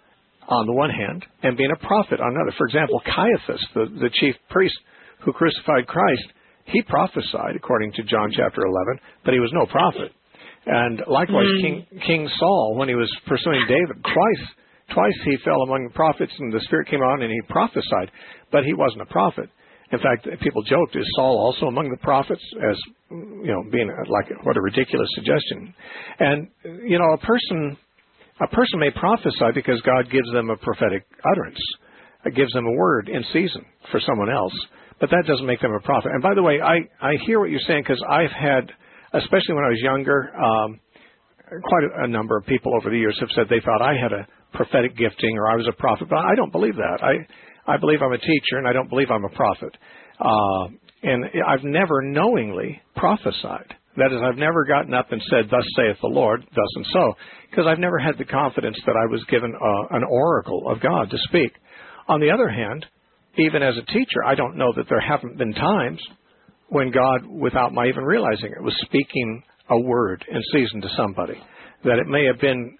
Speaker 5: on the one hand, and being a prophet on another. For example, Caiaphas, the, the chief priest who crucified Christ, he prophesied, according to John chapter eleven, but he was no prophet. And likewise, mm. King, King Saul, when he was pursuing David, twice twice he fell among the prophets, and the Spirit came on and he prophesied, but he wasn't a prophet. In fact, people joked, is Saul also among the prophets? As, you know, being like, what a ridiculous suggestion. And, you know, a person... A person may prophesy because God gives them a prophetic utterance. It gives them a word in season for someone else. But that doesn't make them a prophet. And by the way, I, I hear what you're saying, because I've had, especially when I was younger, um, quite a, a number of people over the years have said they thought I had a prophetic gifting or I was a prophet. But I don't believe that. I I believe I'm a teacher, and I don't believe I'm a prophet. Uh, and I've never knowingly prophesied. That is, I've never gotten up and said, thus saith the Lord, thus and so, because I've never had the confidence that I was given uh, an oracle of God to speak. On the other hand, even as a teacher, I don't know that there haven't been times when God, without my even realizing it, was speaking a word in season to somebody, that it may have been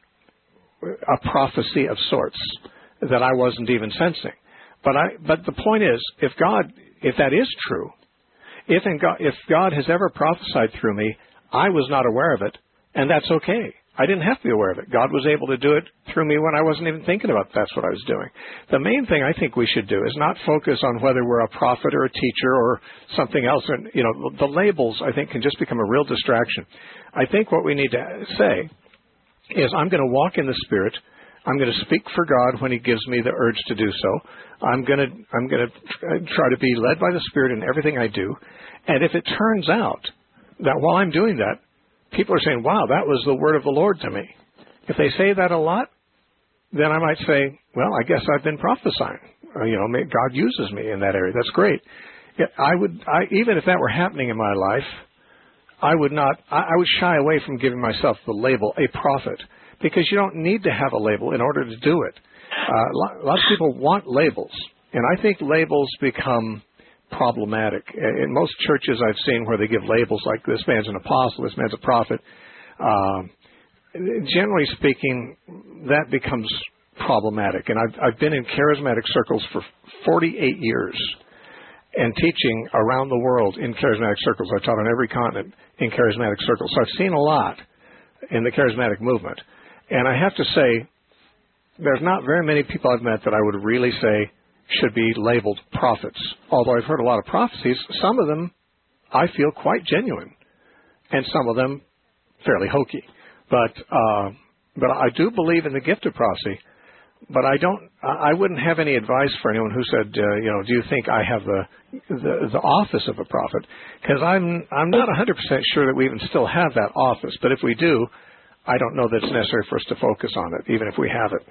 Speaker 5: a prophecy of sorts that I wasn't even sensing. But I, but the point is, if God, if that is true, if in God, if God has ever prophesied through me, I was not aware of it, and that's okay. I didn't have to be aware of it. God was able to do it through me when I wasn't even thinking about that's what I was doing. The main thing I think we should do is not focus on whether we're a prophet or a teacher or something else. And, you know, the labels, I think, can just become a real distraction. I think what we need to say is I'm going to walk in the Spirit. I'm going to speak for God when He gives me the urge to do so. I'm going to I'm going to try to be led by the Spirit in everything I do. And if it turns out that while I'm doing that, people are saying, wow, that was the word of the Lord to me. If they say that a lot, then I might say, well, I guess I've been prophesying. Uh, you know, God uses me in that area. That's great. I would, I, even if that were happening in my life, I would not, I, I would shy away from giving myself the label, a prophet, because you don't need to have a label in order to do it. Uh, lots of people want labels, and I think labels become problematic. In most churches I've seen where they give labels like this man's an apostle, this man's a prophet, uh, generally speaking, that becomes problematic. And I've, I've been in charismatic circles for forty-eight years and teaching around the world in charismatic circles. I've taught on every continent in charismatic circles. So I've seen a lot in the charismatic movement. And I have to say, there's not very many people I've met that I would really say should be labeled prophets. Although I've heard a lot of prophecies, some of them I feel quite genuine, and some of them fairly hokey. But uh, but I do believe in the gift of prophecy. But I don't. I wouldn't have any advice for anyone who said, uh, you know, do you think I have the the, the office of a prophet? Because I'm I'm not one hundred percent sure that we even still have that office. But if we do, I don't know that it's necessary for us to focus on it, even if we have it.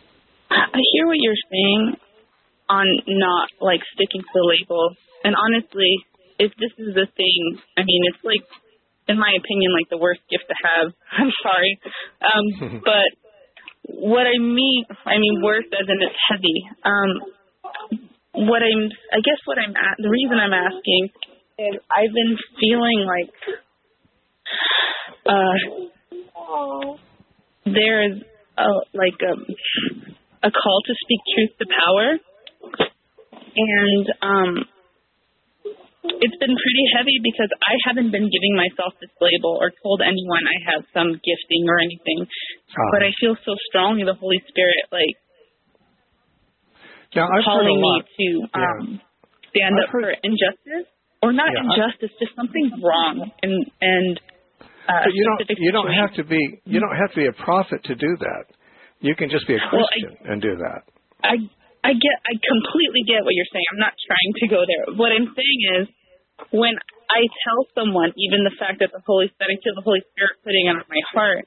Speaker 11: I hear what you're saying on not, like, sticking to the label. And honestly, if this is the thing, I mean, it's like, in my opinion, like the worst gift to have. I'm sorry. Um, but what I mean, I mean, worse as in it's heavy. Um, what I'm, I guess what I'm, at, the reason I'm asking is I've been feeling like uh, there's a, like a, a call to speak truth to power. And um, it's been pretty heavy because I haven't been giving myself this label or told anyone I have some gifting or anything. Uh, but I feel so strongly the Holy Spirit, like,
Speaker 5: now, I've
Speaker 11: calling
Speaker 5: heard a lot.
Speaker 11: me to um,
Speaker 5: yeah.
Speaker 11: stand
Speaker 5: I've
Speaker 11: up
Speaker 5: heard,
Speaker 11: for injustice. Or not
Speaker 5: yeah,
Speaker 11: injustice, I've, just something's wrong. And, and uh,
Speaker 5: but you don't, you don't have to be, you don't have to be a prophet to do that. You can just be a Christian well, I, and do that.
Speaker 11: I I get, I completely get what you're saying. I'm not trying to go there. What I'm saying is, when I tell someone, even the fact that the Holy Spirit, I feel the Holy Spirit putting it on my heart,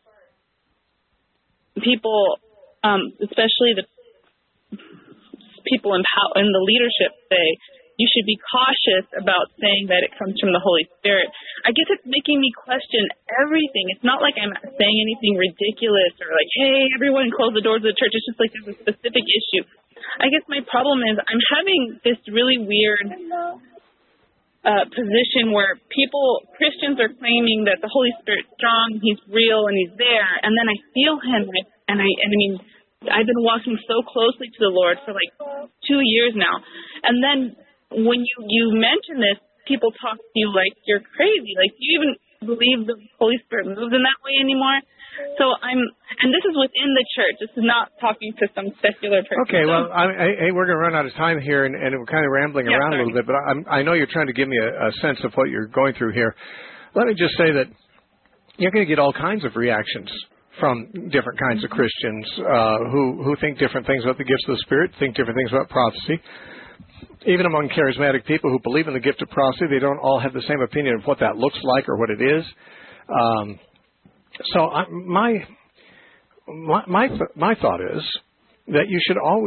Speaker 11: people, um, especially the people in, pow- in the leadership, say you should be cautious about saying that it comes from the Holy Spirit. I guess it's making me question everything. It's not like I'm saying anything ridiculous or like, hey, everyone close the doors of the church. It's just like there's a specific issue. I guess my problem is I'm having this really weird uh, position where people, Christians are claiming that the Holy Spirit's strong, He's real, and He's there, and then I feel Him, and I, and I mean, I've been walking so closely to the Lord for like two years now, and then when you, you mention this, people talk to you like you're crazy, like, do you even believe the Holy Spirit moves in that way anymore? So I'm, and this is within the church. This is not talking to some secular person.
Speaker 5: Okay, well, I, I, hey, we're going to run out of time here, and, and we're kind of rambling
Speaker 11: yeah,
Speaker 5: around
Speaker 11: sorry.
Speaker 5: a little bit, but I'm, I know you're trying to give me a, a sense of what you're going through here. Let me just say that you're going to get all kinds of reactions from different kinds of Christians uh, who, who think different things about the gifts of the Spirit, think different things about prophecy. Even among charismatic people who believe in the gift of prophecy, they don't all have the same opinion of what that looks like or what it is. Um, so I, my my my, th- my thought is that you should always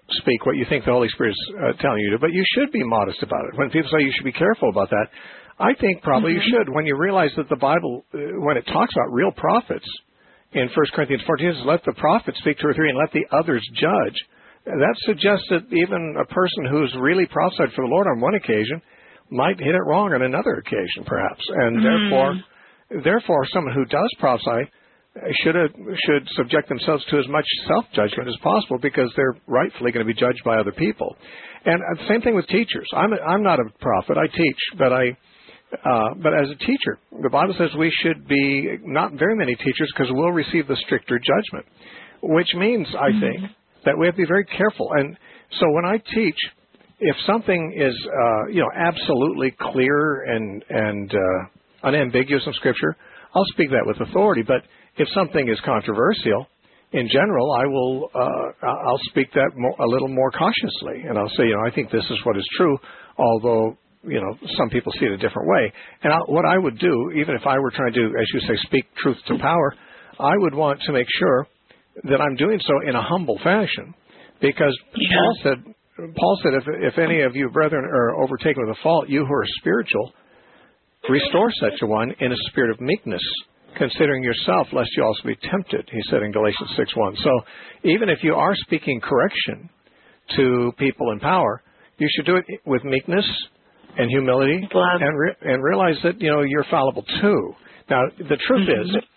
Speaker 5: speak what you think the Holy Spirit is uh, telling you to, but you should be modest about it. When people say you should be careful about that, I think probably mm-hmm. you should. When you realize that the Bible, uh, when it talks about real prophets, in First Corinthians fourteen, it says, let the prophets speak two or three and let the others judge. That suggests that even a person who's really prophesied for the Lord on one occasion might hit it wrong on another occasion, perhaps. And mm. therefore, therefore, someone who does prophesy should uh, should subject themselves to as much self-judgment as possible, because they're rightfully going to be judged by other people. And the same thing with teachers. I'm a, I'm not a prophet. I teach, but I uh, but as a teacher, the Bible says we should be not very many teachers, because we'll receive the stricter judgment, which means, I mm. think, that we have to be very careful. And so when I teach, if something is uh, you know absolutely clear and and uh, unambiguous in Scripture, I'll speak that with authority. But if something is controversial, in general, I will uh, I'll speak that more, a little more cautiously, and I'll say, you know, I think this is what is true, although you know some people see it a different way. And I, what I would do, even if I were trying to, as you say, speak truth to power, I would want to make sure that I'm doing so in a humble fashion, because yeah. Paul said, Paul said, if if any of you brethren are overtaken with a fault, you who are spiritual, restore such a one in a spirit of meekness, considering yourself, lest you also be tempted, he said in Galatians six one. So even if you are speaking correction to people in power, you should do it with meekness and humility, and re- and realize that, you know, you're fallible too. Now, the truth mm-hmm. is,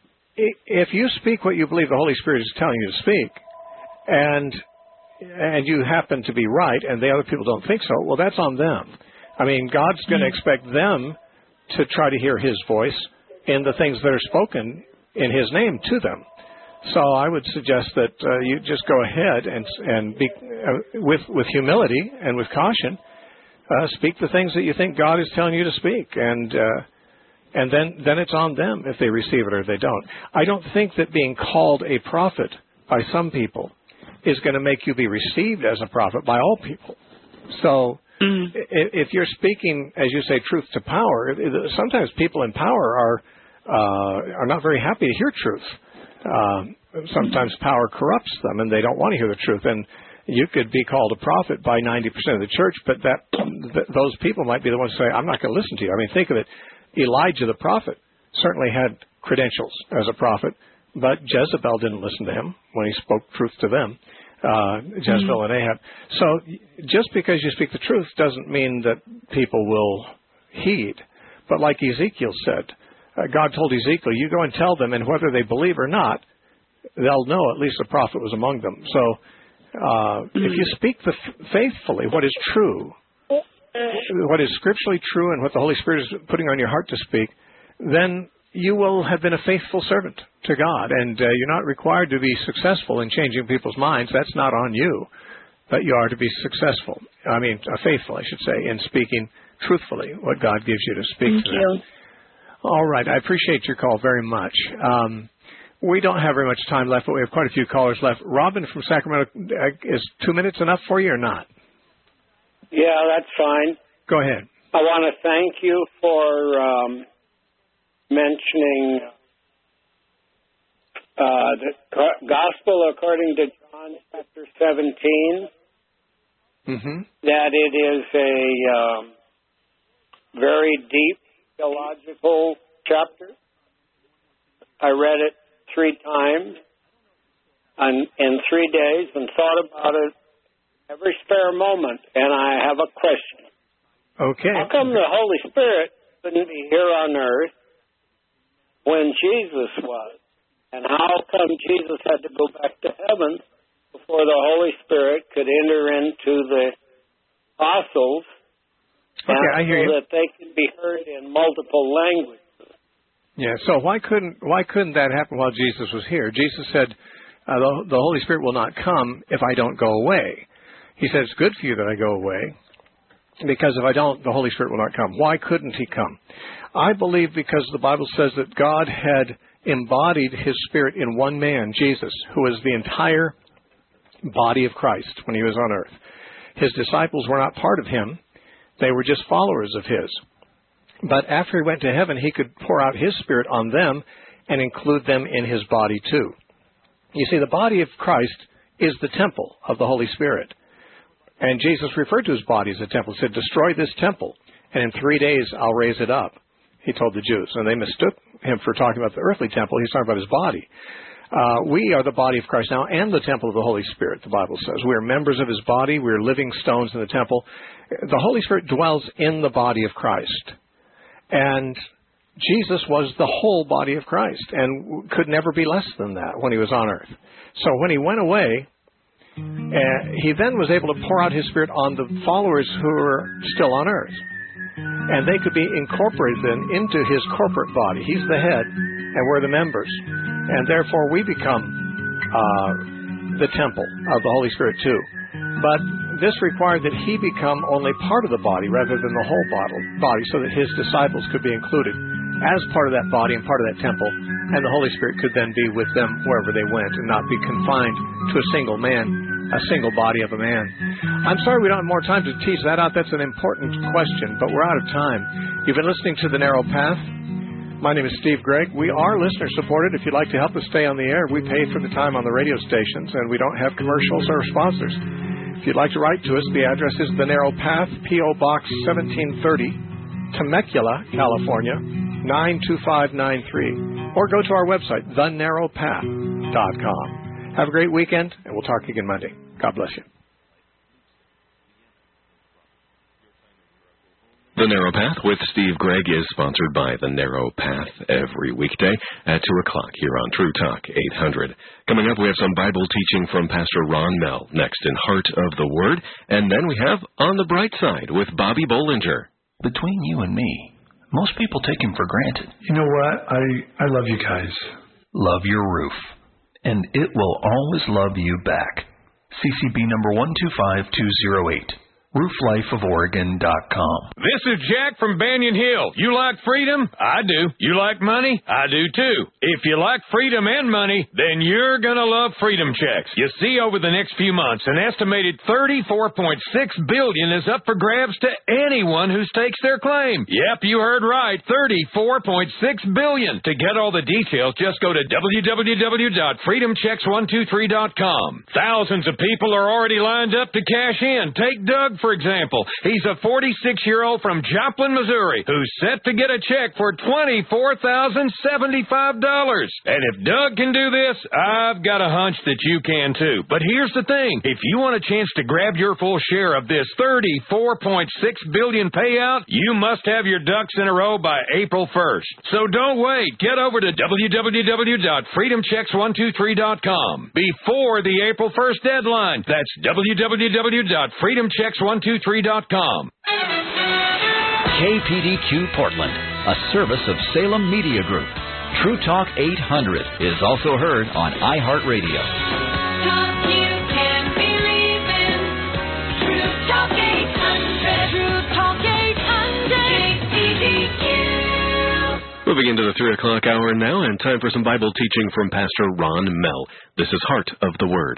Speaker 5: if you speak what you believe the Holy Spirit is telling you to speak, and and you happen to be right, and the other people don't think so, well, that's on them. I mean, God's going to mm-hmm. expect them to try to hear His voice in the things that are spoken in His name to them. So I would suggest that uh, you just go ahead and and be uh, with with humility and with caution, uh, speak the things that you think God is telling you to speak, and uh, and then then it's on them if they receive it or they don't. I don't think that being called a prophet by some people is going to make you be received as a prophet by all people. So mm. if you're speaking, as you say, truth to power, sometimes people in power are uh, are not very happy to hear truth. Um, sometimes power corrupts them, and they don't want to hear the truth. And you could be called a prophet by ninety percent of the church, but that th- those people might be the ones who say, I'm not going to listen to you. I mean, think of it. Elijah the prophet certainly had credentials as a prophet, but Jezebel didn't listen to him when he spoke truth to them, uh, Jezebel mm-hmm. and Ahab. So just because you speak the truth doesn't mean that people will heed. But like Ezekiel said, uh, God told Ezekiel, you go and tell them, and whether they believe or not, they'll know at least a prophet was among them. So uh, mm-hmm. if you speak the f- faithfully what is true, what is scripturally true and what the Holy Spirit is putting on your heart to speak, then you will have been a faithful servant to God. And uh, you're not required to be successful in changing people's minds. That's not on you. But you are to be successful, I mean, uh, faithful, I should say, in speaking truthfully what God gives you to speak
Speaker 11: Thank
Speaker 5: to
Speaker 11: you.
Speaker 5: them. All right. I appreciate your call very much. Um, we don't have very much time left, but we have quite a few callers left. Robin from Sacramento, uh, is two minutes enough for you or not?
Speaker 12: Yeah, that's fine.
Speaker 5: Go ahead.
Speaker 12: I want to thank you for um, mentioning uh, the Gospel according to John chapter seventeen,
Speaker 5: mm-hmm.
Speaker 12: that it is a um, very deep theological chapter. I read it three times in, in three days and thought about it every spare moment, and I have a question.
Speaker 5: Okay.
Speaker 12: How come the Holy Spirit couldn't be here on earth when Jesus was? And how come Jesus had to go back to heaven before the Holy Spirit could enter into the apostles
Speaker 5: okay, I hear
Speaker 12: so
Speaker 5: you.
Speaker 12: that they could be heard in multiple languages?
Speaker 5: Yeah, so why couldn't why couldn't that happen while Jesus was here? Jesus said, uh, the, the Holy Spirit will not come if I don't go away. He said, it's good for you that I go away, because if I don't, the Holy Spirit will not come. Why couldn't He come? I believe because the Bible says that God had embodied His Spirit in one man, Jesus, who was the entire body of Christ when He was on earth. His disciples were not part of Him. They were just followers of His. But after He went to heaven, He could pour out His Spirit on them and include them in His body too. You see, the body of Christ is the temple of the Holy Spirit. And Jesus referred to his body as a temple. He said, destroy this temple, and in three days I'll raise it up, he told the Jews. And they mistook him for talking about the earthly temple. He's talking about his body. Uh, we are the body of Christ now and the temple of the Holy Spirit, the Bible says. We are members of his body. We are living stones in the temple. The Holy Spirit dwells in the body of Christ. And Jesus was the whole body of Christ and could never be less than that when he was on earth. So when he went away, uh, he then was able to pour out his Spirit on the followers who were still on earth. And they could be incorporated then into his corporate body. He's the head, and we're the members. And therefore we become uh, the temple of the Holy Spirit too. But this required that he become only part of the body rather than the whole body, so that his disciples could be included as part of that body and part of that temple, and the Holy Spirit could then be with them wherever they went and not be confined to a single man, a single body of a man. I'm sorry we don't have more time to tease that out. That's an important question, but we're out of time. You've been listening to The Narrow Path. My name is Steve Gregg. We are listener-supported. If you'd like to help us stay on the air, we pay for the time on the radio stations, and we don't have commercials or sponsors. If you'd like to write to us, the address is The Narrow Path, P O. Box seventeen thirty, Temecula, California, nine two five nine three. Or go to our website, the narrow path dot com. Have a great weekend, and we'll talk again Monday. God bless you.
Speaker 13: The Narrow Path with Steve Gregg is sponsored by The Narrow Path every weekday at two o'clock here on True Talk eight hundred. Coming up, we have some Bible teaching from Pastor Ron Mell next in Heart of the Word. And then we have On the Bright Side with Bobby Bollinger.
Speaker 14: Between you and me, most people take him for granted.
Speaker 15: You know what? I, I love you guys.
Speaker 14: Love your roof. And it will always love you back. C C B number one two five two zero eight. roof life of oregon dot com.
Speaker 16: This is Jack from Banyan Hill. You like freedom? I do. You like money? I do too. If you like freedom and money, then you're going to love Freedom Checks. You see, over the next few months, an estimated thirty-four point six billion dollars is up for grabs to anyone who stakes their claim. Yep, you heard right, thirty-four point six billion dollars. To get all the details, just go to w w w dot freedom checks one two three dot com. Thousands of people are already lined up to cash in. Take Doug, for example. He's a forty-six-year-old from Joplin, Missouri, who's set to get a check for twenty-four thousand seventy-five dollars. And if Doug can do this, I've got a hunch that you can too. But here's the thing. If you want a chance to grab your full share of this thirty-four point six billion dollars payout, you must have your ducks in a row by April first. So don't wait. Get over to w w w dot freedom checks one two three dot com before the April first deadline. That's w w w dot freedom checks one two three dot com.
Speaker 17: K P D Q Portland, a service of Salem Media Group. True Talk eight hundred is also heard on iHeartRadio.
Speaker 18: Talk you can believe in. True Talk eight hundred. True Talk eight hundred. K P D Q.
Speaker 13: Moving into the three o'clock hour now, and time for some Bible teaching from Pastor Ron Mell. This is Heart of the Word.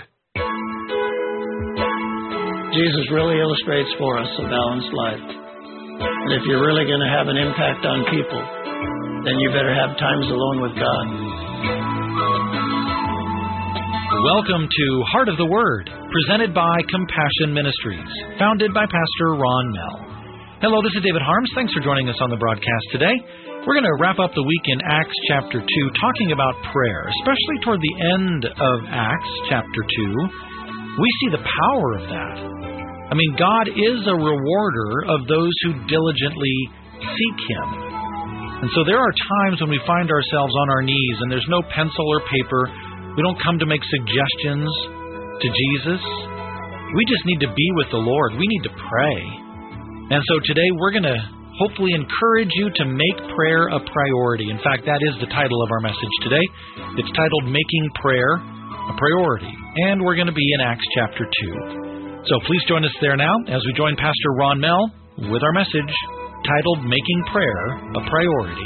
Speaker 19: Jesus really illustrates for us a balanced life. And if you're really going to have an impact on people, then you better have times alone with God.
Speaker 20: Welcome to Heart of the Word, presented by Compassion Ministries, founded by Pastor Ron Mell. Hello, this is David Harms. Thanks for joining us on the broadcast today. We're going to wrap up the week in Acts chapter two, talking about prayer, especially toward the end of Acts chapter two. We see the power of that. I mean, God is a rewarder of those who diligently seek Him. And so there are times when we find ourselves on our knees and there's no pencil or paper. We don't come to make suggestions to Jesus. We just need to be with the Lord. We need to pray. And so today we're going to hopefully encourage you to make prayer a priority. In fact, that is the title of our message today. It's titled Making Prayer a Priority. And we're going to be in Acts chapter two. So please join us there now as we join Pastor Ron Mell with our message titled Making Prayer a Priority.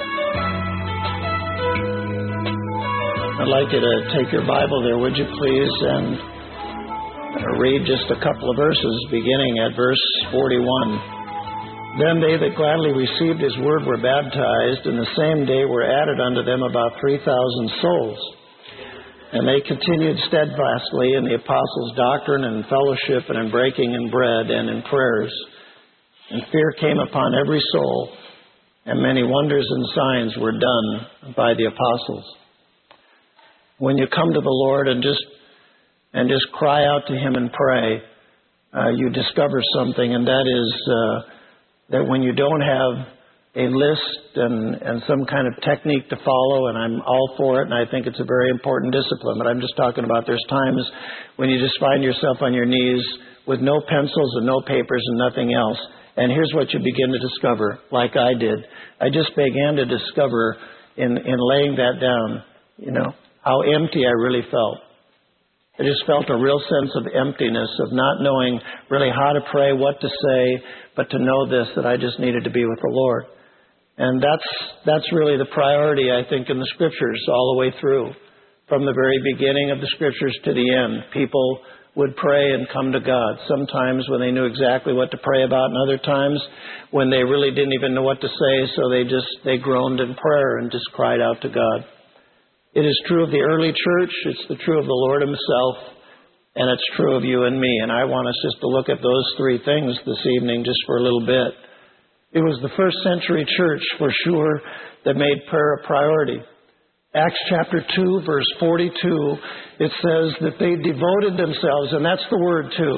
Speaker 19: I'd like you to take your Bible there, would you please, and read just a couple of verses beginning at verse forty-one. Then they that gladly received His word were baptized, and the same day were added unto them about three thousand souls. And they continued steadfastly in the apostles' doctrine and fellowship and in breaking in bread and in prayers. And fear came upon every soul, and many wonders and signs were done by the apostles. When you come to the Lord and just and just cry out to Him and pray, uh, you discover something, and that is uh, that when you don't have a list and, and some kind of technique to follow, and I'm all for it, and I think it's a very important discipline, but I'm just talking about there's times when you just find yourself on your knees with no pencils and no papers and nothing else. And here's what you begin to discover, like I did. I just began to discover in, in laying that down, you know, how empty I really felt. I just felt a real sense of emptiness, of not knowing really how to pray, what to say, but to know this, that I just needed to be with the Lord. And that's that's really the priority, I think, in the Scriptures all the way through. From the very beginning of the Scriptures to the end, people would pray and come to God. Sometimes when they knew exactly what to pray about, and other times when they really didn't even know what to say, so they just they groaned in prayer and just cried out to God. It is true of the early church, it's the true of the Lord Himself, and it's true of you and me. And I want us just to look at those three things this evening just for a little bit. It was the first century church, for sure, that made prayer a priority. Acts chapter two, verse forty-two, it says that they devoted themselves, and that's the word too.